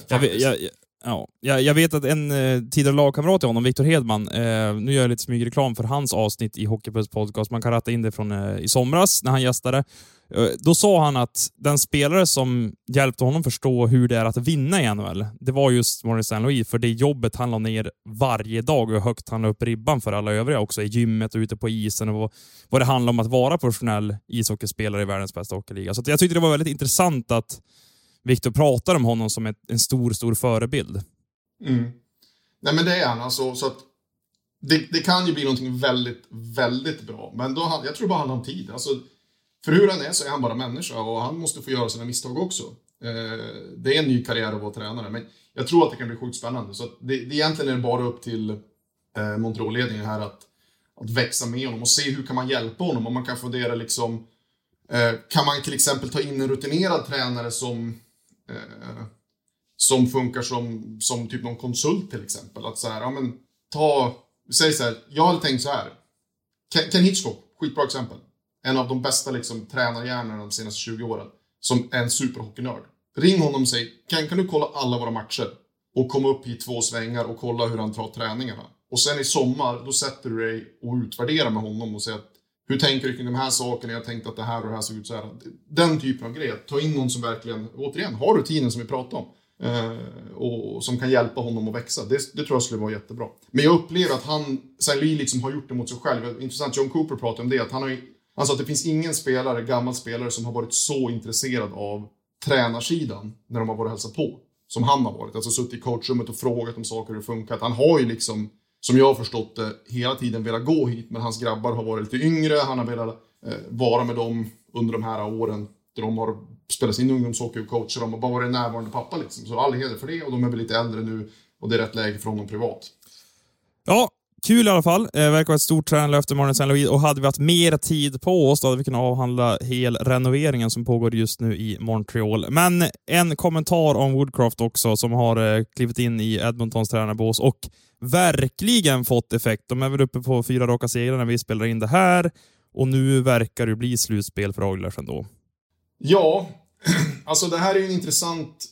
Jag vet att en tidigare lagkamrat till honom, Victor Hedman, nu gör jag lite smygreklam för hans avsnitt i Hockeypuls podcast. Man kan ratta in det från i somras när han gästade. Då sa han att den spelare som hjälpte honom förstå hur det är att vinna i NHL, det var just Morgan St. Louis, för det jobbet han la ner varje dag och högt han la upp ribban för alla övriga också i gymmet och ute på isen och vad det handlar om att vara professionell ishockeyspelare i världens bästa hockeyliga. Så jag tyckte det var väldigt intressant att Victor pratar om honom som en stor förebild. Mm. Nej, men det är han alltså, så att det kan ju bli någonting väldigt, väldigt bra. Men då, jag tror bara han har tid. Alltså, för hur han är så är han bara människa och han måste få göra sina misstag också. Det är en ny karriär att vara tränare, men jag tror att det kan bli sjukt spännande. Så att det egentligen är bara upp till Montreal-ledningen här att växa med honom och se hur kan man hjälpa honom. Om man kan fundera liksom, kan man till exempel ta in en rutinerad tränare som funkar som typ någon konsult till exempel. Att så här, ja men säg så här, jag hade tänkt så här. Ken Hitchcock, skitbra exempel. En av de bästa liksom tränarhjärnorna de senaste 20 åren. Som är en superhockeynörd. Ring honom och säg, kan du kolla alla våra matcher? Och komma upp i 2 svängar och kolla hur han tar träningarna. Och sen i sommar, då sätter du dig och utvärderar med honom och säger att hur tänker du kring de här sakerna? Jag tänkte att det här och det här såg ut så här. Den typen av grejer. Ta in någon som verkligen, återigen, har rutinen som vi pratade om. Och som kan hjälpa honom att växa. Det tror jag skulle vara jättebra. Men jag upplever att St. Louis liksom har gjort det mot sig själv. Intressant, John Cooper pratade om det. Att han sa att det finns ingen gammal spelare som har varit så intresserad av tränarsidan när de har varit och hälsat på. Som han har varit. Alltså suttit i coachrummet och frågat om saker hur det funkar. Han har ju liksom, som jag har förstått det, hela tiden velat gå hit. Men hans grabbar har varit lite yngre. Han har velat vara med dem under de här åren. Där de har spelat sin ungdomshockey och coacher. De har bara varit närvarande pappa liksom. Så all heder för det. Och de är väl lite äldre nu. Och det är rätt läge för honom privat. Ja, kul i alla fall. Verkar vara ett stort tränarlöfte Morgan St. Louis. Och hade vi haft mer tid på oss då hade vi kunnat avhandla hel renoveringen som pågår just nu i Montreal. Men en kommentar om Woodcroft också som har klivit in i Edmontons tränarbås och verkligen fått effekt. De är väl uppe på 4 raka segrar när vi spelar in det här. Och nu verkar det bli slutspel för Oilers ändå. Ja, alltså det här är ju en intressant...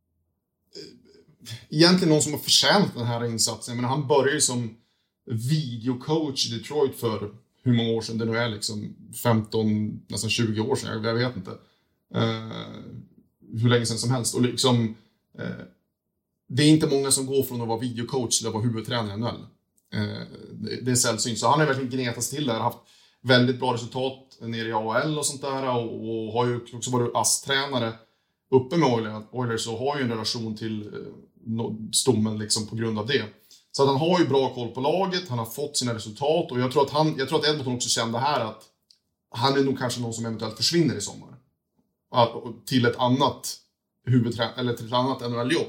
Egentligen någon som har förtjänat den här insatsen. Men han började ju som videocoach i Detroit för hur många år sedan det nu är liksom 15, nästan 20 år sedan, jag vet inte hur länge sedan som helst och liksom det är inte många som går från att vara videocoach till att vara huvudtränare i NHL. Det är sällsynt, så han har verkligen gnetats till där, haft väldigt bra resultat nere i AHL och sånt där och har ju också varit ASS-tränare uppe med Oilers och har ju en relation till stommen liksom på grund av det. Så att han har ju bra koll på laget, han har fått sina resultat och jag tror att Edmonton också kände här att han är nog kanske någon som eventuellt försvinner i sommar. Till ett annat eller till ett annat NHL-jobb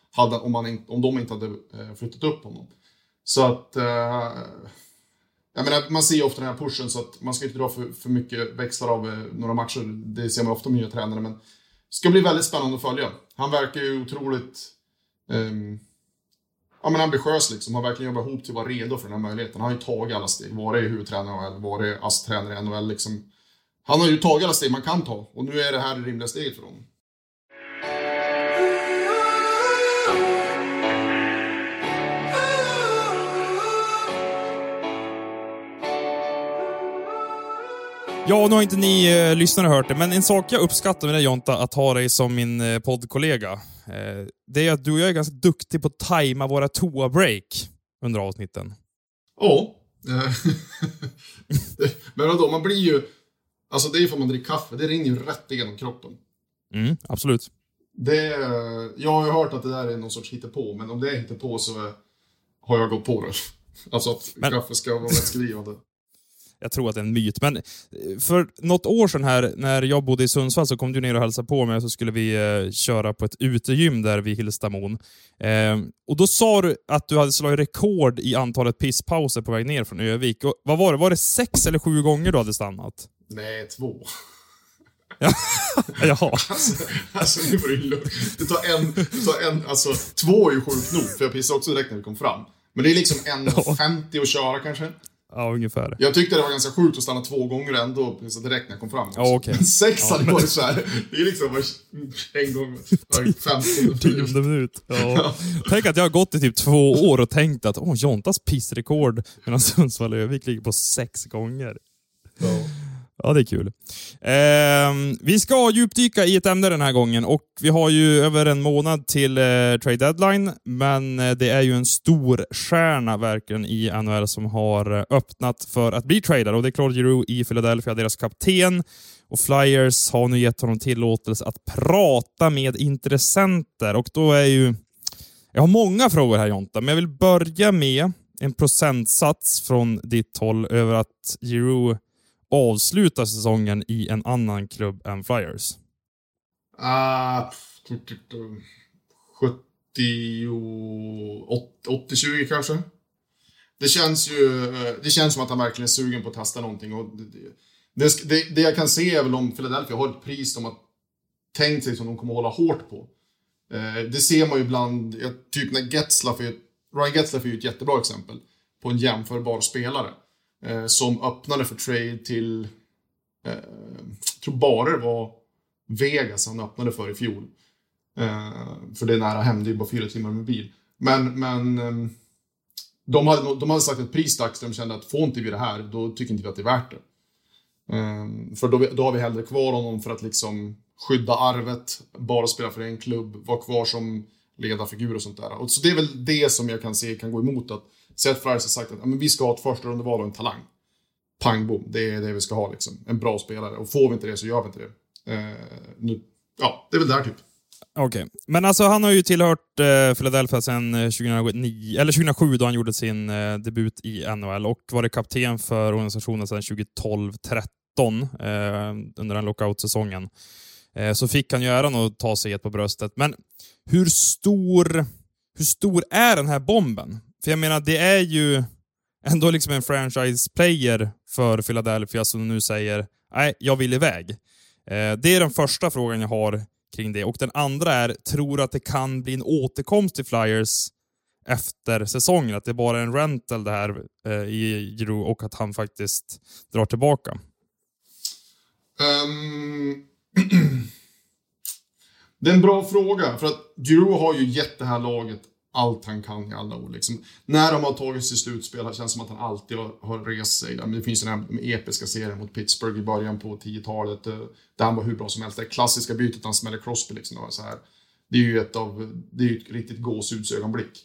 om de inte hade flyttat upp honom. Så att jag menar, man ser ju ofta den här pushen så att man ska inte dra för mycket växlar av några matcher. Det ser man ofta med nya tränare, men det ska bli väldigt spännande att följa. Han verkar ju otroligt ambitiös liksom. Han verkligen jobbar ihop till att vara redo för den här möjligheten. Han har ju tagit alla steg. Var det huvudtränare eller var det ASS-tränare i NHL liksom. Han har ju tagit alla steg man kan ta. Och nu är det här det rimliga steget för honom. Ja, nu har inte ni lyssnare hört det, men en sak jag uppskattar med dig, Jonta, att ha dig som min poddkollega, det är att du och jag är ganska duktig på att tajma våra toa-break under avsnitten. Ja. Men då, man blir ju... Alltså det är ju för man dricker kaffe, det rinner ju rätt igenom kroppen. Absolut. Jag har ju hört att det där är någon sorts hittepå, men om det är hittepå så har jag gått på det. Alltså att kaffe ska vara lättskrivande. jag tror att det är en myt. Men för något år sedan här, när jag bodde i Sundsvall, så kom du ner och hälsade på mig, så skulle vi köra på ett utegym där vid Hillstamon. Och då sa du att du hade slagit rekord i antalet pisspauser på väg ner från Övik. Och vad var det? Var det 6 eller 7 gånger du hade stannat? Nej, 2. Jaha. Alltså nu får du lugnt. Du tar en, alltså 2 är ju sjukt nog, för jag pissade också direkt när vi kom fram. Men det är liksom 1,50 att köra kanske. Ja, ungefär. Jag tyckte det var ganste sjukt att stanna 2 gånger ändå och pissa direkt när jag kom fram. Ja, okej. Men 6 hade varit så här. Det är liksom en gång 15 minut. Ja. Tänk att jag har gått i typ 2 år och tänkt att Jontas pissrekord medan Sundsvall och Övik ligger på 6 gånger. Ja, det är kul. Vi ska djupdyka i ett ämne den här gången, och vi har ju över en månad till trade deadline, men det är ju en stor stjärna verkligen i NHL som har öppnat för att bli tradad, och det är Claude Giroux i Philadelphia, deras kapten, och Flyers har nu gett honom tillåtelse att prata med intressenter, och då är ju... Jag har många frågor här, Jonta, men jag vill börja med en procentsats från ditt håll över att Giroux avsluta säsongen i en annan klubb än Flyers? 80-20 kanske. Det känns som att han verkligen är sugen på att testa någonting, och det jag kan se är väl om Philadelphia har ett pris de har tänkt sig som de kommer hålla hårt på. Det ser man ju ibland, typ när Ryan Getzlaf är ju ett jättebra exempel på en jämförbar spelare. Som öppnade för trade till tror bara det var Vegas han öppnade för i fjol. För det är nära hem, det är bara 4 timmar med bil. Men de hade sagt ett pris där de kände att får inte vi det här, då tycker inte vi att det är värt det. För då har vi hellre kvar honom för att liksom skydda arvet, bara spela för en klubb, vara kvar som ledarfigur och sånt där. Och så det är väl det som jag kan se kan gå emot att Seth Flyers har sagt att men vi ska ha ett första rundeval och en talang. Pang, bom. Det är det vi ska ha liksom. En bra spelare. Och får vi inte det så gör vi inte det. Nu, ja, det är väl där typ. Okej. Men alltså han har ju tillhört Philadelphia sedan 2007 då han gjorde sin debut i NHL, och varit kapten för organisationen sedan 2012-13 under den lockout-säsongen. Så fick han ju äran att ta sig ett på bröstet. Men hur stor är den här bomben? För jag menar, det är ju ändå liksom en franchise-player för Philadelphia som nu säger nej, jag vill iväg. Det är den första frågan jag har kring det. Och den andra är, tror att det kan bli en återkomst till Flyers efter säsongen? Att det bara är en rental det här i Giroux och att han faktiskt drar tillbaka? Det är en bra fråga. För att Giroux har ju gett det här laget allt han kan i alla år. Liksom. När de har tagit sig slutspel, det känns som att han alltid har rest sig. Det finns den här episka serien mot Pittsburgh i början på 10-talet. Där han var hur bra som helst. Det klassiska bytet han smäller Crosby. Liksom, så här. Det är ju ett riktigt gåshudsögonblick.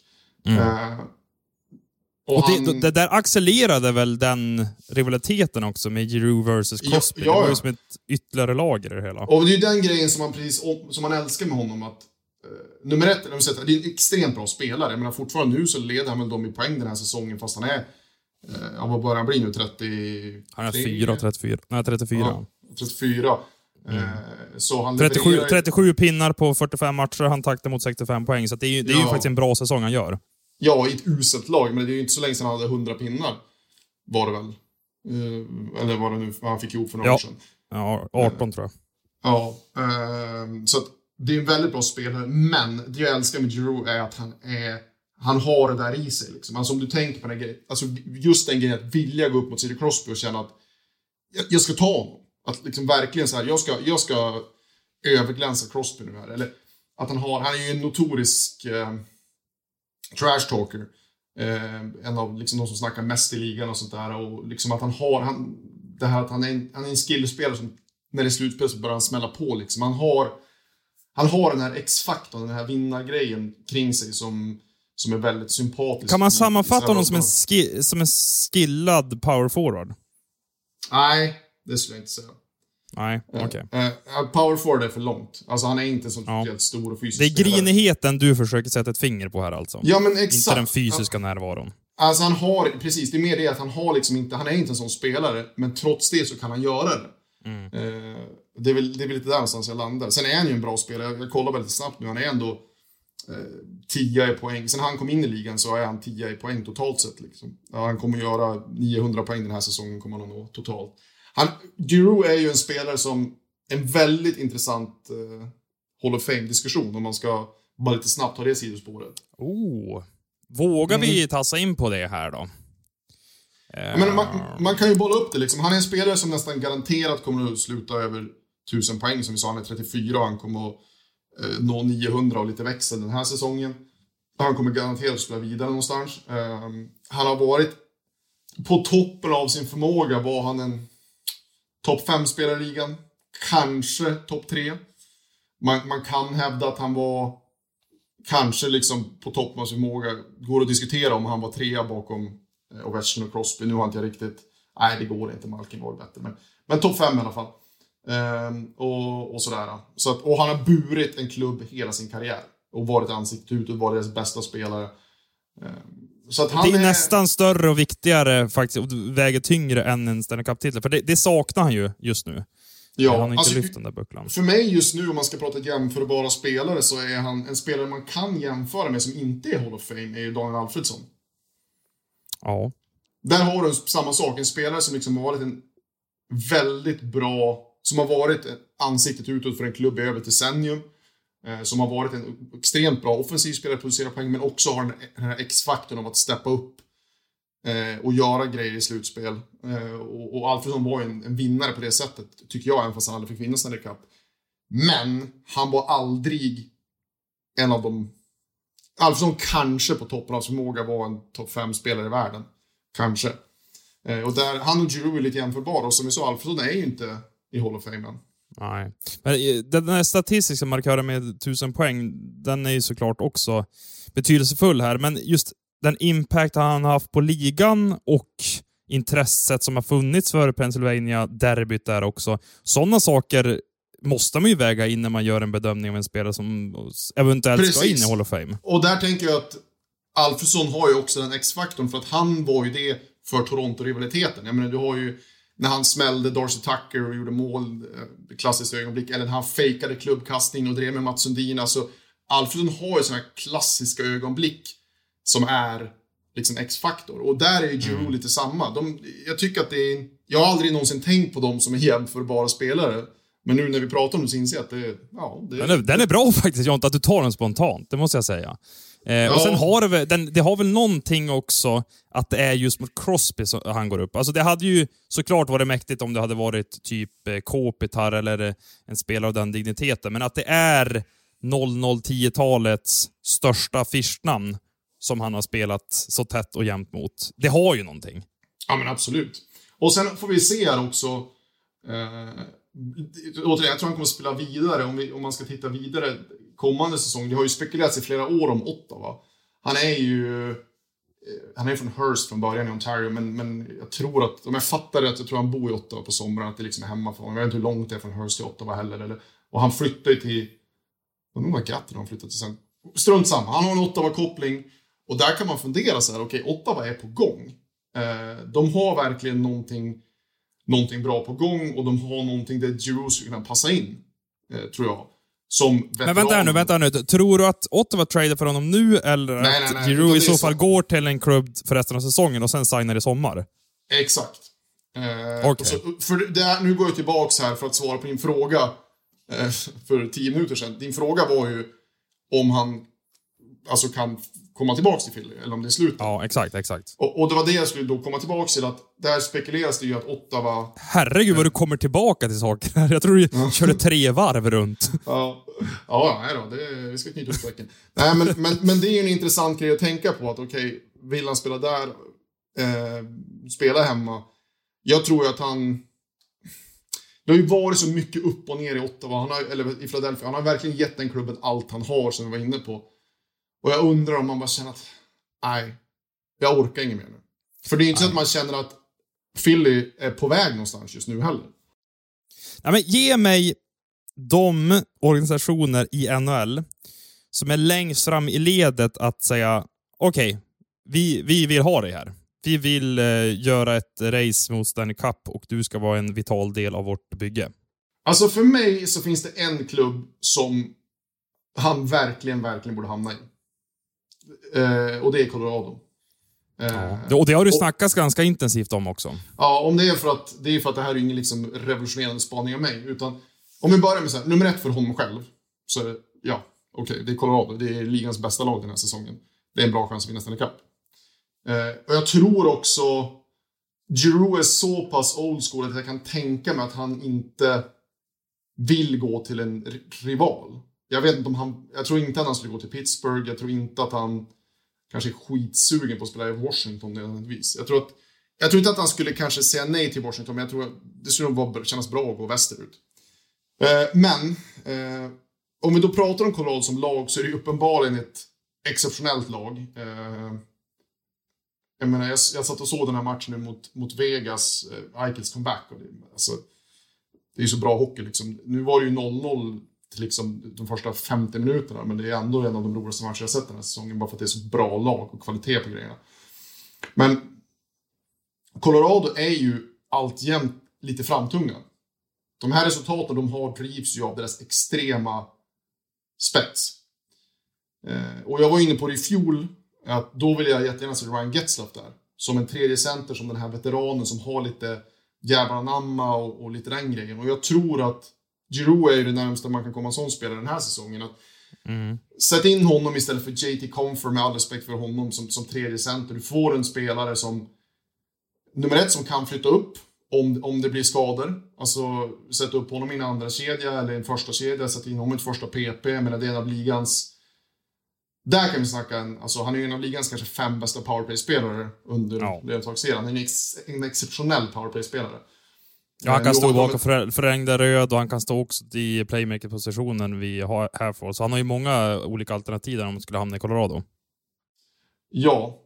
Och det där accelererade väl den rivaliteten också med Giroux versus Crosby. Det var ju som ett ytterligare lager i det hela. Och det är ju den grejen som man älskar med honom, att nummer 1, det är en extremt bra spelare. Jag menar, fortfarande nu så leder han väl dem i poäng den här säsongen, fast han är vad börjar han bli nu? 30... Han är 34. Nej, 34. Ja, 34. Så han 37 pinnar på 45 matcher, han taktar mot 65 poäng. Så det är ju faktiskt en bra säsong han gör. Ja, i ett uselt lag, men det är ju inte så länge sedan han hade 100 pinnar. Var det väl? Eller var det nu han fick ihop för några år sedan? Ja, 18 tror jag. Ja, så att det är en väldigt bra spelare, men det jag älskar med Giroux är att han har det där i sig. Liksom. Alltså om du tänker på den grejen, alltså just den grejen att vilja gå upp mot Sidney Crosby och känna att jag ska ta honom. Att liksom verkligen så här, jag ska överglänsa Crosby nu här. Eller att han är ju en notorisk trash talker. En av liksom de som snackar mest i ligan och sånt där. Och liksom att han är en skillspelare som när det är slutspel så börjar han smälla på. Liksom. Han har den här X-faktorn, den här vinnargrejen kring sig som är väldigt sympatisk. Kan man sammanfatta honom som en skillad power forward? Nej, det skulle jag inte säga. Nej, okej. Power forward är för långt. Alltså han är inte så helt stor och fysisk. Det är grinigheten du försöker sätta ett finger på här alltså. Ja, men exakt. Inte den fysiska närvaron. Alltså han har, precis, det är mer det att han har liksom inte, han är inte en sån spelare, men trots det så kan han göra det. Det är väl lite där någonstans jag landar. Sen är han ju en bra spelare, jag kollar väldigt snabbt nu, han är ändå 10 i poäng. Sen han kom in i ligan så är han 10 i poäng totalt sett liksom. Ja, han kommer göra 900 poäng den här säsongen kommer han nå totalt. Giroux är ju en spelare som en väldigt intressant Hall of Fame-diskussion om man ska bara lite snabbt ta det sidospåret. Vågar vi tassa in på det här då? Men man kan ju bolla upp det liksom. Han är en spelare som nästan garanterat kommer att sluta över 1000 poäng. Som vi sa, han är 34 och han kommer att nå 900 och lite växel den här säsongen. Han kommer garanterat att spela vidare någonstans. Han har varit på toppen av sin förmåga. Var han en topp 5-spelare i ligan? Kanske topp 3. Man kan hävda att han var kanske liksom på toppen av sin förmåga. Går att diskutera om han var 3 bakom Ovechkin och Crosby. Nu har inte jag riktigt... Nej, det går inte. Malkin var bättre. Men topp 5 i alla fall. Och sådär. Och han har burit en klubb hela sin karriär. Och varit ansiktet ut och varit deras bästa spelare. Så att han det är nästan större och viktigare faktiskt. Och väger tyngre än en Stanley Cup-titel. För det saknar han ju just nu. Ja, han har inte lyft den där bucklan. För mig just nu, om man ska prata jämförbara spelare, så är han en spelare man kan jämföra med som inte är Hall of Fame, är ju Daniel Alfredsson. Ja. Där har du samma sak, en spelare som liksom har varit en väldigt bra, som har varit ansiktet utåt för en klubb i över ett decennium, som har varit en extremt bra offensiv spelare, producerar poäng, men också har den här X-faktorn av att steppa upp och göra grejer i slutspel. Och Alfredsson var ju en vinnare på det sättet, tycker jag, även fast han aldrig fick vinna Stanley Cup. Men han var aldrig en av dem. Alfredsson kanske på toppen av förmåga var en topp 5-spelare i världen. Kanske. Och där, han och Giroux är lite jämförbara. Och som vi sa, Alfredsson är ju inte i Hall of Fame än. Nej. Men den här statistiska markören med 1000 poäng, den är ju såklart också betydelsefull här. Men just den impact han har haft på ligan och intresset som har funnits för Pennsylvania-derbyt där också. Sådana saker måste man ju väga in när man gör en bedömning av en spelare som eventuellt ska in i Hall of Fame. Och där tänker jag att Alfredsson har ju också den X-faktorn, för att han var ju det för Toronto-rivaliteten. Jag menar, du har ju när han smällde Darcy Tucker och gjorde mål, klassiskt ögonblick, eller när han fejkade klubbkastning och drev med Mats Sundin. Alltså, Alfredsson har ju sådana här klassiska ögonblick som är liksom X-faktor. Och där är ju Giroux lite samma. Jag tycker att det är... Jag har aldrig någonsin tänkt på dem som är jämförbara spelare. Men nu när vi pratar om det så inser jag att det... Ja, den är bra faktiskt, Jonte, att du tar den spontant. Det måste jag säga. Och sen har det har väl någonting också att det är just mot Crosby som han går upp. Alltså det hade ju såklart varit mäktigt om det hade varit typ Kopitar eller en spelare av den digniteten. Men att det är 00-10-talets största affischnamn som han har spelat så tätt och jämnt mot. Det har ju någonting. Ja, men absolut. Och sen får vi se här också... återigen, jag tror han kommer att spela vidare om man ska titta vidare kommande säsong. Det har ju spekulerats i flera år om Ottawa. Han är från Hearst från början i Ontario, men jag tror att, om jag fattar det, att jag tror han bor i Ottawa på sommaren, att det liksom är hemma för honom. Jag vet inte hur långt det är från Hearst till Ottawa heller. Och han flyttade ju till, vad var det han flyttade till sen? Strunt samma, han har en Ottawa-koppling, och där kan man fundera så här, okej, Ottawa är på gång. De har verkligen någonting bra på gång, och de har någonting där Giroux kan passa in, tror jag. Som veteran. Men vänta nu. Tror du att Ottawa tradar för honom nu, eller att Giroux i så fall går till en klubb för resten av säsongen och sen signar i sommar? Exakt. Okay. För nu går jag tillbaks här för att svara på din fråga för 10 minuter sedan. Din fråga var ju om han alltså kan komma tillbaks till Philly, eller om det är slut. Ja, exakt. Och det var det jag skulle då komma tillbaks till, att där spekuleras det ju att Ottawa... Herregud, vad du kommer tillbaka till saker här. Jag tror du körde 3 varv runt. Nej då, vi ska knyta upp säcken. Nej, men det är ju en intressant grej att tänka på, att okej, vill han spela där, spela hemma? Jag tror ju att han... Det har ju varit så mycket upp och ner i Ottawa, eller i Philadelphia. Han har verkligen gett den klubben allt han har, som vi var inne på. Och jag undrar om man bara känner att nej, jag orkar inget mer nu. För det är ju inte så att man känner att Philly är på väg någonstans just nu heller. Ja, men ge mig de organisationer i NHL som är längst fram i ledet att säga okej, vi vill ha det här. Vi vill göra ett race mot Stanley Cup och du ska vara en vital del av vårt bygge. Alltså för mig så finns det en klubb som han verkligen borde hamna i. Och det är Colorado. Och det har du snackat ganska intensivt om också. Ja, om det är för att det här är ingen liksom revolutionerande spaning av mig. Utan om vi börjar med så här, nummer 1 för honom själv. Så är det, det är Colorado. Det är ligans bästa lag den här säsongen. Det är en bra chans att vinna Stanley Cup. Och jag tror också Giroux är så pass old school att jag kan tänka mig att han inte vill gå till en rival. Jag vet inte om jag tror inte att han skulle gå till Pittsburgh. Jag tror inte att han kanske är skitsugen på att spela i Washington nödvändigtvis. Jag tror inte att han skulle kanske säga nej till Washington, men jag tror att det skulle kännas bra att gå västerut. Men om vi då pratar om Colorado som lag så är det uppenbarligen ett exceptionellt lag. Jag menar, jag satt och såg den här matchen nu mot Vegas, Eichels comeback. Och det är ju så bra hockey liksom. Nu var det ju 0-0 till liksom de första 50 minuterna, men det är ändå en av de roligaste matcher jag sett den här säsongen, bara för att det är så bra lag och kvalitet på grejerna. Men Colorado är ju alltjämt lite framtunga. De här resultaten de har drivs ju av deras extrema spets. Och jag var inne på det i fjol, att då vill jag jättegärna se Ryan Getzlaf där. Som en tredje center, som den här veteranen som har lite jävlar anamma och lite den grejen. Och jag tror att Giroux är ju det närmaste man kan komma en sån spelare den här säsongen. Att sätt in honom istället för JT Compher, med all respekt för honom som tredje center. Du får en spelare som nummer 1 som kan flytta upp om det blir skador. Alltså sätta upp honom i en andra kedja eller en första kedja, sätta in honom i ett första PP, men det är en av ligans. Där kan vi snacka alltså han är ju en av ligans kanske 5 bästa powerplay-spelare under löntagsserien. Han är en exceptionell powerplay-spelare. Ja, han kan stå bakom förlängda röd och han kan stå också i playmaker-positionen vi har här för. Så han har ju många olika alternativ där om man skulle hamna i Colorado. Ja.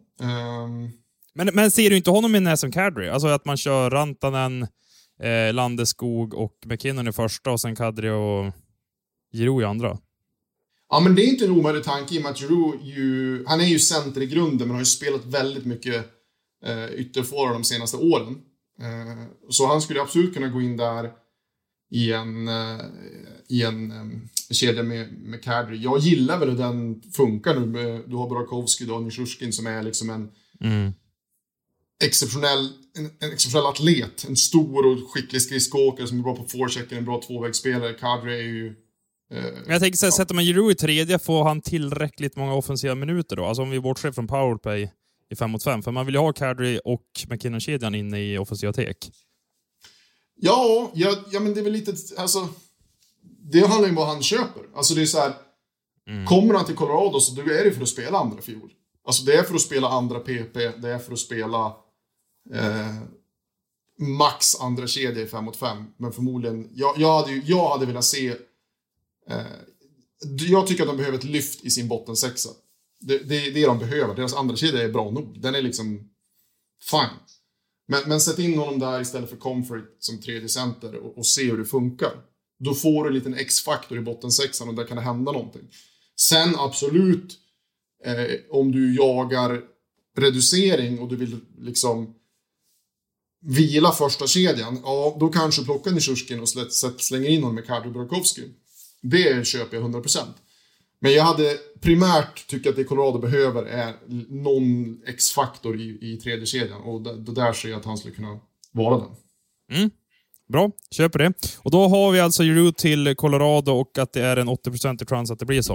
Men ser du inte honom i Nazem Kadri? Alltså att man kör Rantanen, Landeskog och McKinnon i första och sen Kadri och Giroux i andra. Ja, men det är inte en omöjlig tanke i och med att Giroux han är ju center i grunden, men har ju spelat väldigt mycket ytterforward de senaste åren. Så han skulle absolut kunna gå in där i en kedja med Kadri. Jag gillar väl hur den funkar nu. Du har Burakovsky, du har Nichushkin som är liksom en exceptionell atlet. En stor och skicklig skridskoåkare som är bra på forechecken, en bra tvåvägsspelare. Kadri är ju... jag tänker så här, sätter man Giroux i tredje, får han tillräckligt många offensiva minuter då? Alltså om vi bortser från powerplay i 5-mot-5, för man vill ju ha Kadri och McKinnon-kedjan inne i offensiva tek. Ja, men det är väl lite, alltså det handlar ju om vad han köper. Alltså det är så här, kommer han till Colorado så då är det för att spela andra fiol. Alltså det är för att spela andra PP, det är för att spela max andra kedja i 5-mot-5, men förmodligen jag hade velat se jag tycker att de behöver ett lyft i sin bottensexa. Det är det de behöver. Deras andra kedja är bra nog. Den är liksom fine. Men sätt in honom där istället för Comfort som tredje center och se hur det funkar. Då får du en liten X-faktor i bottensexan och där kan det hända någonting. Sen absolut, om du jagar reducering och du vill liksom vila första kedjan, ja, då kanske plocka Nichushkin och slänger in honom med Kadri Burakovsky. Det köper jag 100%. Men jag hade primärt tyckt att det Colorado behöver är någon X-faktor i tredje kedjan. Och där ser jag att han skulle kunna vara den. Bra, köper det. Och då har vi alltså Giroux till Colorado och att det är en 80% chans att det blir så.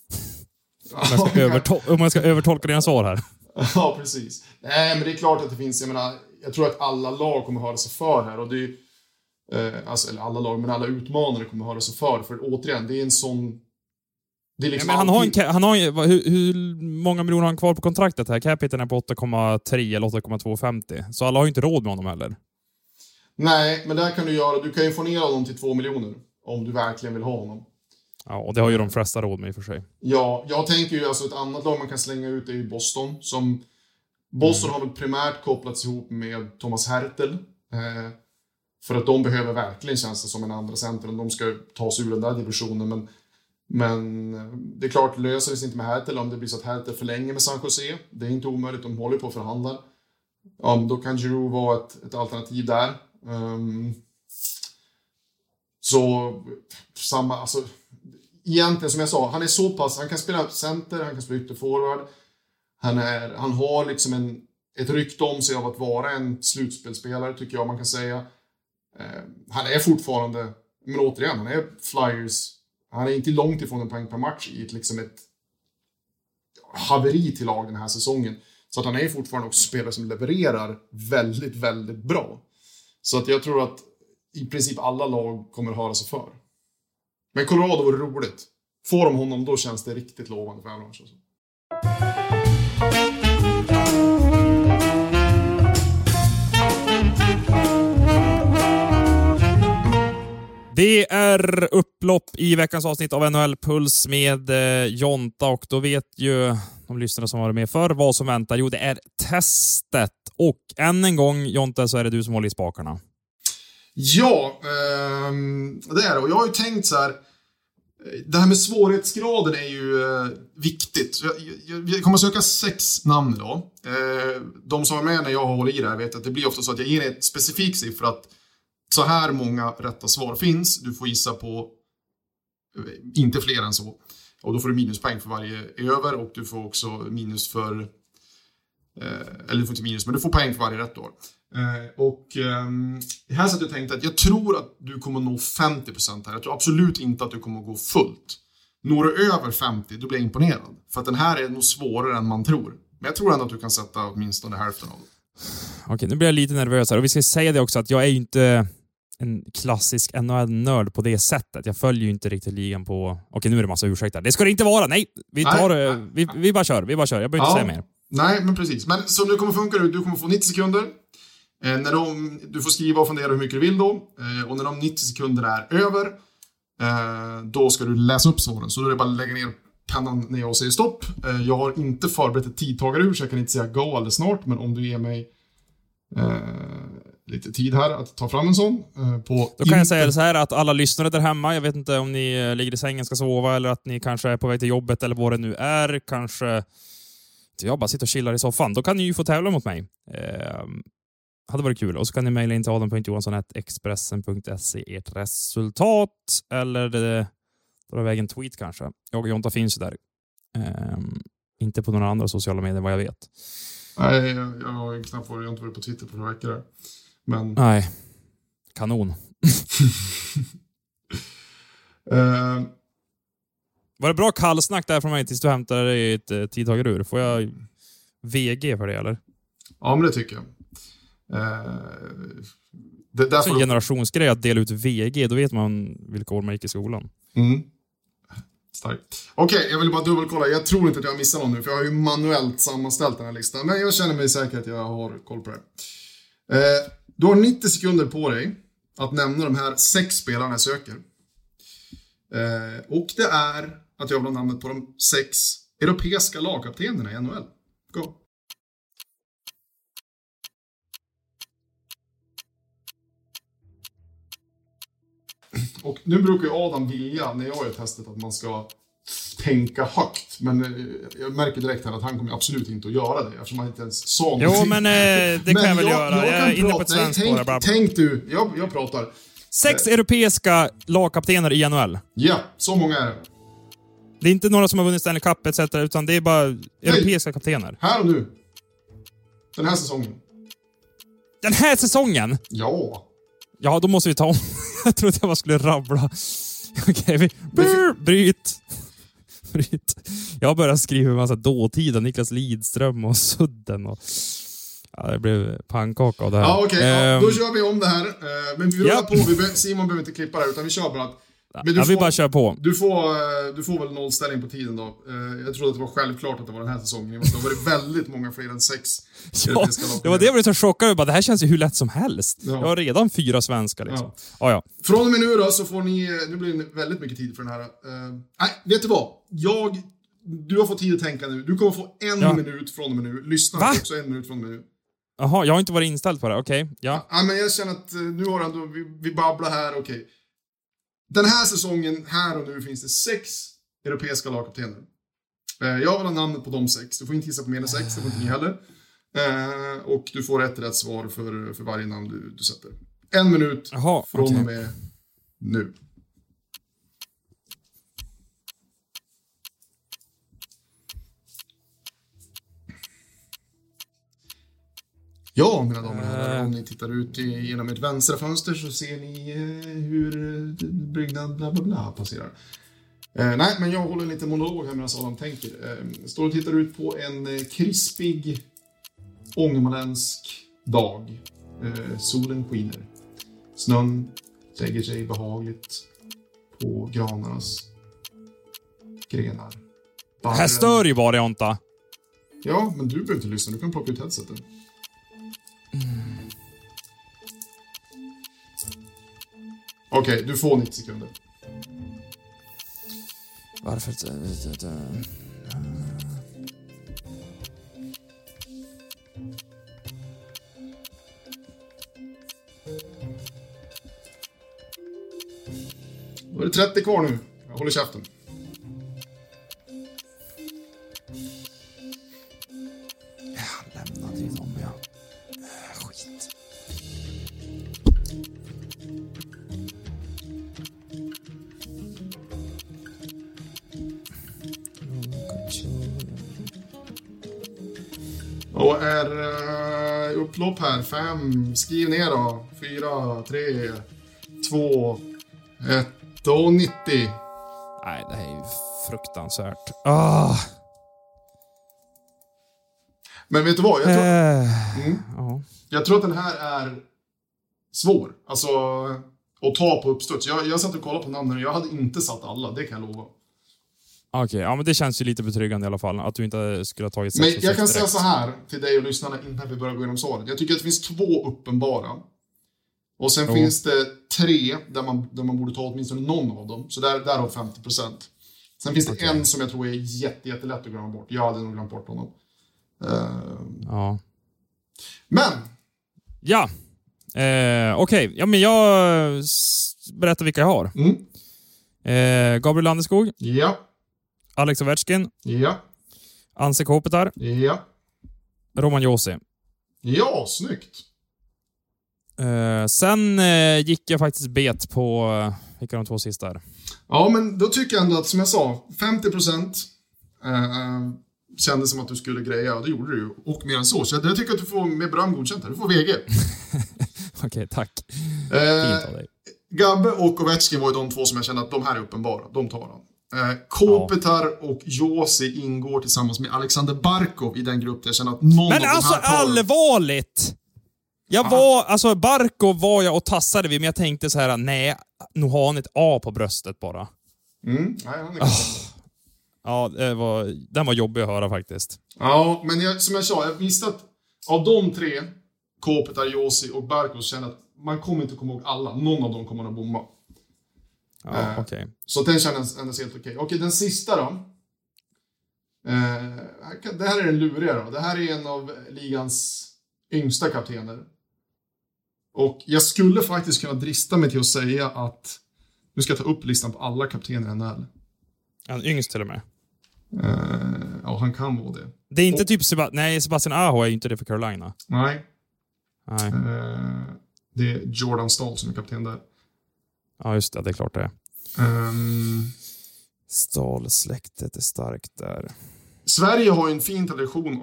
Om man ska övertolka dina svar här. Ja, precis. Nej, men det är klart att det finns, jag tror att alla lag kommer höra sig för här. Och det är eller alla lag, men alla utmanare kommer höra sig för återigen, det är en sån... Det är liksom men han har hur många miljoner har han kvar på kontraktet här? Capiten är på 8,3 eller 8,250. Så alla har ju inte råd med honom heller. Nej, men där kan du kan ju få ner honom till 2 miljoner om du verkligen vill ha honom. Ja, och det har ju de flesta råd med i och för sig. Ja, jag tänker ju alltså ett annat lag man kan slänga ut är ju Boston. Boston har väl primärt kopplats ihop med Thomas Hertel. För att de behöver verkligen, känns det som, en andra center om de ska ta sig ur den där divisionen. Men Men det är klart, löser det sig inte med Hertha, eller om det blir så att Hertha förlänger med San Jose. Det är inte omöjligt, de håller på att förhandla. Då kan Giroud vara ett alternativ där. Så samma, alltså egentligen som jag sa, han är så pass, han kan spela center, han kan spela ytterforward. Han har liksom ett rykte om sig av att vara en slutspelspelare, tycker jag man kan säga. Han är fortfarande, men återigen, han är Flyers, han är inte långt ifrån en poäng per match i ett haveri till lag den här säsongen. Så att han är fortfarande också spelare som levererar väldigt, väldigt bra. Så att jag tror att i princip alla lag kommer att höra sig för. Men Colorado var roligt. Får de honom, då känns det riktigt lovande för Avalanche. Det är upplopp i veckans avsnitt av NHL Puls med Jonta, och då vet ju de lyssnare som var med för vad som väntar. Jo, det är testet. Och än en gång, Jonta, så är det du som håller i spakarna. Ja, det är det. Och jag har ju tänkt så här, det här med svårighetsgraden är ju viktigt. Jag kommer söka 6 namn idag. De som är med när jag håller i det här vet att det blir ofta så att jag ger ett specifikt siffra att så här många rätta svar finns. Du får gissa på inte fler än så. Och då får du minuspoäng för varje över, och du får också minus för eller du får inte minus, men du får poäng för varje rätt år. Här så att jag tänkte att jag tror att du kommer nå 50% här. Jag tror absolut inte att du kommer gå fullt. Når du över 50, då blir jag imponerad. För att den här är nog svårare än man tror. Men jag tror ändå att du kan sätta åtminstone hälften av det. Okej, nu blir jag lite nervös här. Och vi ska säga det också att jag är ju inte en klassisk NHL-nörd på det sättet. Jag följer ju inte riktigt ligan på... Okej, nu är det massa ursäkter. Det ska det inte vara. Nej, vi bara kör. Jag behöver inte säga mer. Nej, men precis. Men så nu kommer funka, du kommer få 90 sekunder. Du får skriva och fundera hur mycket du vill då. Och när de 90 sekunder är över, då ska du läsa upp svaren. Så då är det bara att lägga ner pennan när jag säger stopp. Jag har inte förberett ett tidtagarur, så jag kan inte säga go alldeles snart. Men om du ger mig lite tid här att ta fram en sån. Då kan jag säga så här att alla lyssnare där hemma, jag vet inte om ni ligger i sängen, ska sova, eller att ni kanske är på väg till jobbet eller vad det nu är. Kanske jag bara sitter och chillar i soffan. Då kan ni ju få tävla mot mig. Hade varit kul. Och så kan ni mejla in till adam.johansson@expressen.se ert resultat. Eller dra iväg en tweet kanske. Jag och Jonta finns ju där. Inte på några andra sociala medier vad jag vet. Nej, jag har knappt varit, jag har inte varit på Twitter på några veckor där. Men... Nej, kanon. Var det bra kallsnack där från mig tills du hämtar ett tidtagarur? Får jag VG för det, eller? Ja, men det tycker jag. Det är en generationsgrej att dela ut VG. Då vet man vilka år man gick i skolan. Starkt. Okej, jag vill bara dubbelkolla. Jag tror inte att jag missar någon nu, för jag har ju manuellt sammanställt den här listan. Men jag känner mig säker att jag har koll på det. Du har 90 sekunder på dig att nämna de här 6 spelarna jag söker. Och det är att jag vill ha namnet på de 6 europeiska lagkaptenerna i NHL. Go! Och nu brukar ju Adam vilja, när jag gör testet, att man ska tänka högt. Men jag märker direkt här att han kommer absolut inte att göra det, eftersom han inte ens sa någonting. Jo, men det kan jag väl göra. Jag är inne på ett svenskt spår. Tänk du, jag pratar. 6 europeiska lagkaptener i NHL. Ja, så många är det. Det är inte några som har vunnit Stanley Cup etc, utan det är bara europeiska kaptener. Här och nu. Den här säsongen. Den här säsongen? Ja. Ja, då måste vi ta om. Jag trodde jag bara skulle rabbla. Okej, bryt. Jag började skriva en massa dåtida. Niklas Lidström och Sudden. Och... Ja, det blev pannkaka av det här. Ja, okej. Då kör vi om det här. Men vi rullar på. Simon behöver inte klippa det, utan vi kör bara att... Men vi bara kör på. Du får väl nollställning på tiden då. Jag trodde att det var självklart att det var den här säsongen. Det måste ha varit väldigt många fler än 6. Ja, det var det jag blev så chockad. Det här känns ju hur lätt som helst. Ja. Jag har redan 4 svenskar liksom. Ja. Från och med nu då så får ni... Nu blir det väldigt mycket tid för den här. Nej, vet du vad? Du har fått tid att tänka nu. Du kommer få 1 minut från och med nu. Lyssna också 1 minut från och med nu. Jaha, jag har inte varit inställd på det. Okej, ja. Ja, men jag känner att nu har ändå... Vi babblar här, okej. Den här säsongen, här och nu, finns det 6 europeiska lagkaptener. Jag vill ha namnet på de 6. Du får inte gissa på mer än 6, det får inte ni heller. Och du får ett rätt svar för varje namn du sätter. 1 minut från och med nu. Ja, mina damer och herrar, om ni tittar ut genom ert vänstra fönster så ser ni hur byggnad bla bla bla passerar. Nej, men jag håller lite monolog här medan Adam tänker. Står och tittar ut på en krispig ångermanländsk dag. Solen skiner. Snön lägger sig behagligt på granarnas grenar. Här stör ju bara Jonta. Ja, men du behöver inte lyssna. Du kan plocka ut headsetet. Okej, du får 90 sekunder. Varför? Då är det 30 kvar nu. Jag håller käften. Jag lämnade ju dem, ja. Skit. Och är upplopp här. 5. Skriv ner då. 4, 3, 2, 1 och 90. Nej, det här är ju fruktansvärt. Men vet du vad? Jag tror att den här är svår. Alltså att ta på uppstuds. Jag satt och kollade på namnen och jag hade inte satt alla. Det kan jag lova. Okej, ja men det känns ju lite betryggande i alla fall. Att du inte skulle ha tagit 6 Men jag kan säga så här till dig och lyssnarna innan vi börjar gå igenom svaret. Jag tycker att det finns 2 uppenbara. Och sen finns det 3 där man borde ta åtminstone någon av dem. Så där har 50%. Sen finns det en som jag tror är jättelätt att glömma bort. Jag hade nog glömt bort honom. Ja. Men! Ja. Okej. Ja, men jag berättar vilka jag har. Gabriel Landeskog. Ja. Alex Ovechkin. Ja. Anse Kopitar. Ja. Roman Josi. Ja, snyggt. Sen gick jag faktiskt bet på vilka de 2 sista är. Ja, men då tycker jag ändå att, som jag sa, 50% kändes som att du skulle greja, och det gjorde du ju. Och mer än så. Så jag tycker att du får med beröm godkänt här. Du får VG. Okej, tack. Fint av dig. Gabbe och Ovechkin var ju de 2 som jag kände att de här är uppenbara. De tar dem. Kopitar och Josi ingår tillsammans med Alexander Barkov i den grupp där jag känner att någon men av de här alltså allvarligt! Barkov var jag och tassade vid, men jag tänkte så här: nej, nu har han ett A på bröstet bara. Nej, han är ja, den var jobbig att höra faktiskt. Ja, men som jag sa, jag visste att av de 3, Kopitar, Josi och Barkov, kände att man kommer inte komma ihåg alla. Någon av dem kommer att bomma. Ja, okej. Så den kändes helt okej. Okej, den sista då. Det här är en luriga då. Det här är en av ligans yngsta kaptener. Och jag skulle faktiskt kunna drista mig till att säga att nu ska jag ta upp listan på alla kaptener i NHL. Han yngst till och med. Ja, han kan vara det. Det är inte typ Sebastian Aho är ju inte det för Carolina. Nej. Nej. Det är Jordan Stahl som är kapten där. Ja, just det. Det är klart det är. Stahl-släktet är starkt där. Sverige har ju en fin tradition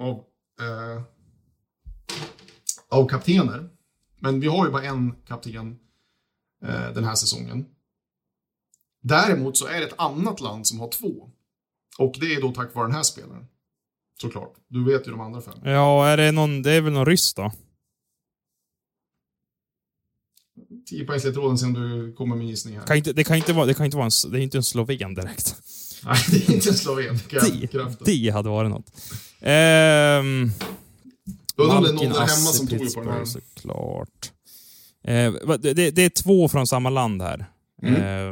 av kaptener. Men vi har ju bara en kapten den här säsongen. Däremot så är det ett annat land som har 2. Och det är då tack vare den här spelaren. Såklart. Du vet ju de andra 5. Ja, det är väl någon ryss då? 10 poängs ledtråden sen du kommer med gissning här. Det kan inte vara det är inte en sloven direkt. Nej, det är inte en sloven. Det hade varit något. Undrar om det är någon där hemma som tog på den här. Såklart. Det är 2 från samma land här. Är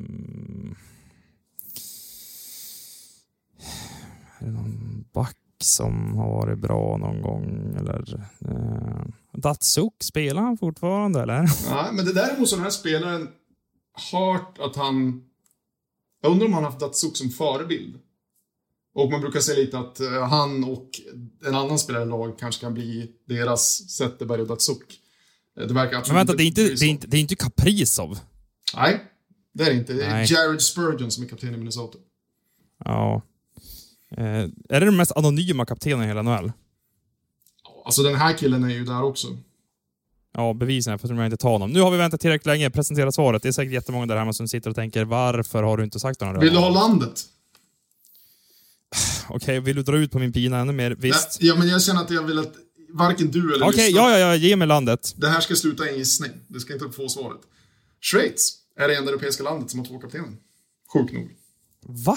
det någon back som har varit bra någon gång? Eller Datsuk, spelar han fortfarande eller? Nej, men det däremot så den här spelaren hört att han Jag undrar om han har haft Datsuk som förebild. Och man brukar säga lite att han och en annan spelare i lag kanske kan bli deras Zetterberg och Datsuk. Det verkar absolut. Men vänta, det är inte Kaprizov. Nej, det är det inte. Det är Jared Spurgeon som är kapten i Minnesota. Ja. Är det den mest anonyma kaptenen i hela NHL? Alltså den här killen är ju där också. Ja, bevisen för att jag inte tar honom. Nu har vi väntat tillräckligt länge, presentera svaret. Det är säkert jättemånga där hemma som sitter och tänker, varför har du inte sagt honom? Vill du ha landet? Okej, vill du dra ut på min pina ännu mer? Visst. Ja, men jag känner att jag vill att varken du eller Okej, ja, ge mig landet. Det här ska sluta i en gissning. Du ska inte få svaret. Schweiz är det enda europeiska landet som har 2 kaptener. Sjukt nog. Va?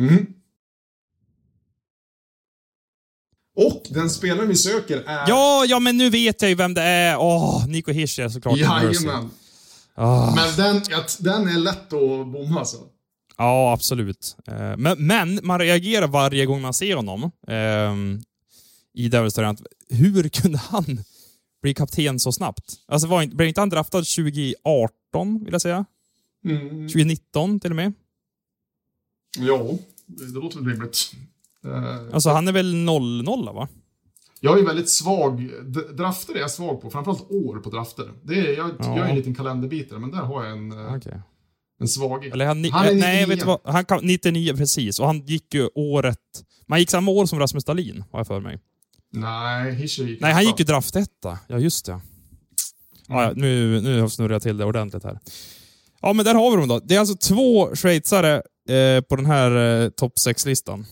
Och den spelaren vi söker är... Ja, men nu vet jag ju vem det är. Nico Hischier såklart. Jajamän. Men den är lätt att bomma alltså. Ja, absolut. Men man reagerar varje gång man ser honom i Devils Restaurant. Hur kunde han bli kapten så snabbt? Alltså blev inte han draftad 2018, vill jag säga? 2019 till och med? Ja, det låter väl rimligt. Alltså han är väl 0-0, va? Jag är väldigt svag. Drafter är jag svag på. Framförallt år på drafter. Jag är en liten kalenderbitare, men där har jag en svaghet. Eller han är 99. Nej, vet du vad? Han kan 99 precis. Och han gick ju året... Man gick samma år som Rasmus Dahlin, har jag för mig. Nej, Hischier gick... Nej, han gick ju draftetta. Ja, just det. Ja, nu snurrar jag till det ordentligt här. Ja, men där har vi dem då. Det är alltså 2 schweizare på den här topp 6-listan.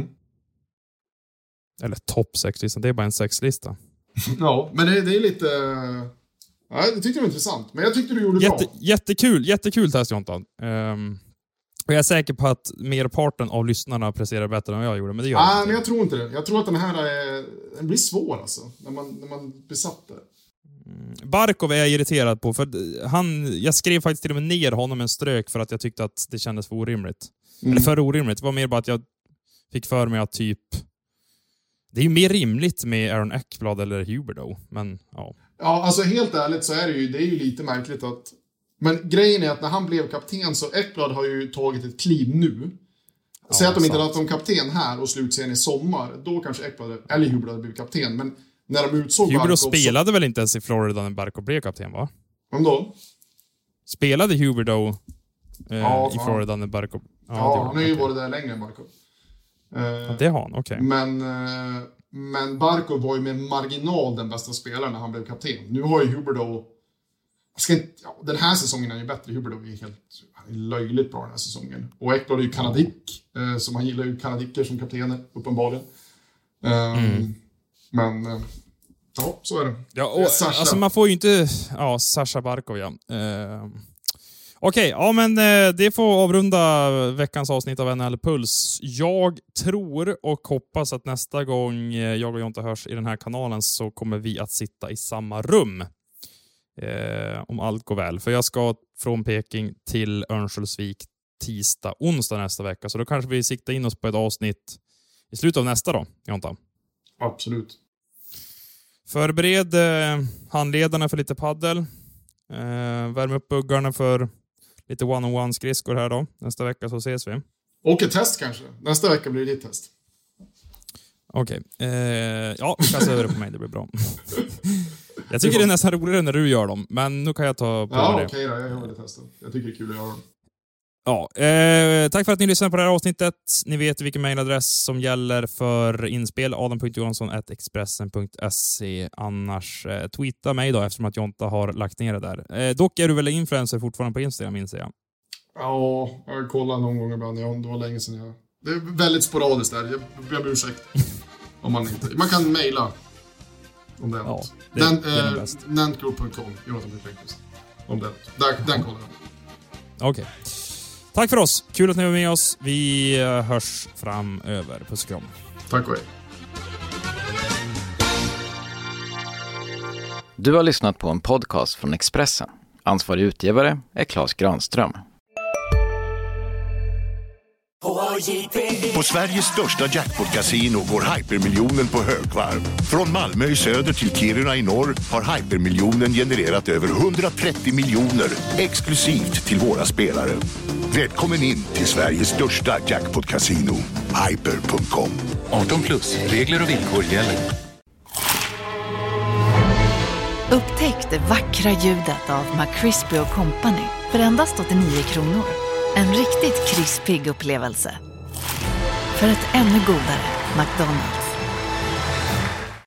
Eller topp 6-listan, det är bara en 6-lista. Ja, men det är lite... Ja, det tyckte jag var intressant. Men jag tyckte du gjorde bra. Jättekul test, Jontan. Och jag är säker på att merparten av lyssnarna presterar bättre än jag gjorde. Men det gör men jag tror inte det. Jag tror att den här den blir svår alltså. När man besatt det. Barkov är jag irriterad på. För jag skrev faktiskt till och med ner honom en strök för att jag tyckte att det kändes för orimligt. Eller för orimligt. Det var mer bara att jag fick för mig att typ... Det är ju mer rimligt med Aaron Ekblad eller Huberdeau. Men ja. Ja, alltså helt ärligt så är det är ju lite märkligt att... Men grejen är att när han blev kapten så Ekblad har ju tagit ett kliv nu. Säg att de inte hade haft kapten här och slutserien i sommar. Då kanske Ekblad eller Huberdeau hade blivit kapten. Men när de utsåg Huberdeau spelade väl inte ens i Florida när Barkov blev kapten, va? Vem då? Spelade Huberdeau i Florida när Barkov... Ja, han har ju varit där längre än Barkov. Det har han, okej. Men Barkov var ju med marginal den bästa spelaren när han blev kapten. Nu har ju Huberdeau... den här säsongen är ju bättre. Huberdeau är helt löjligt bra den här säsongen. Och Ekblad är ju kanadick. Så man gillar ju kanadicker som kaptener, uppenbarligen. Men... Ja, så är det. Ja, och, alltså man får ju inte... Ja, Sasha Barkov, ja. Okej, ja men det får avrunda veckans avsnitt av NHL Puls. Jag tror och hoppas att nästa gång jag och Jonta hörs i den här kanalen så kommer vi att sitta i samma rum. Om allt går väl. För jag ska från Peking till Örnsköldsvik onsdag nästa vecka. Så då kanske vi siktar in oss på ett avsnitt i slutet av nästa då, Jonta. Absolut. Förbered handledarna för lite paddel. Värm upp buggarna för lite one-on-one skridskor här då. Nästa vecka så ses vi. Och ett test kanske. Nästa vecka blir det ditt test. Okej. Ja, vi kastar över det på mig. Det blir bra. Jag tycker det är nästan roligare när du gör dem. Men nu kan jag ta på det. Ja, okej då. Jag gör det testet. Jag tycker det är kul att göra dem. Ja, tack för att ni lyssnade på det här avsnittet. Ni vet vilken mejladress som gäller för inspel. adam.johansson@expressen.se. Annars tweeta mig då eftersom att Jonta har lagt ner det där. Dock är du väl influencer fortfarande på Instagram, minns jag. Ja, jag kollar någon gång ibland. Det var länge sedan Det är väldigt sporadiskt där. Jag ber om ursäkt. Om man inte... Man kan mejla. Om det är något. Nantgroup.com. Om det. Den kollar jag. Okej. Tack för oss. Kul att ni var med oss. Vi hörs framöver. Puss och kram. Tack och hej. Du har lyssnat på en podcast från Expressen. Ansvarig utgivare är Claes Granström. På Sveriges största jackpot-casino går Hypermiljonen på högvarv. Från Malmö i söder till Kiruna i norr har Hypermiljonen genererat över 130 miljoner exklusivt till våra spelare. Välkommen in till Sveriges största jackpot-casino, hyper.com. 18+, regler och villkor gäller. Upptäck det vackra ljudet av McCrispy & Company för endast 89 kronor. En riktigt krispig upplevelse. För ett ännu godare McDonald's.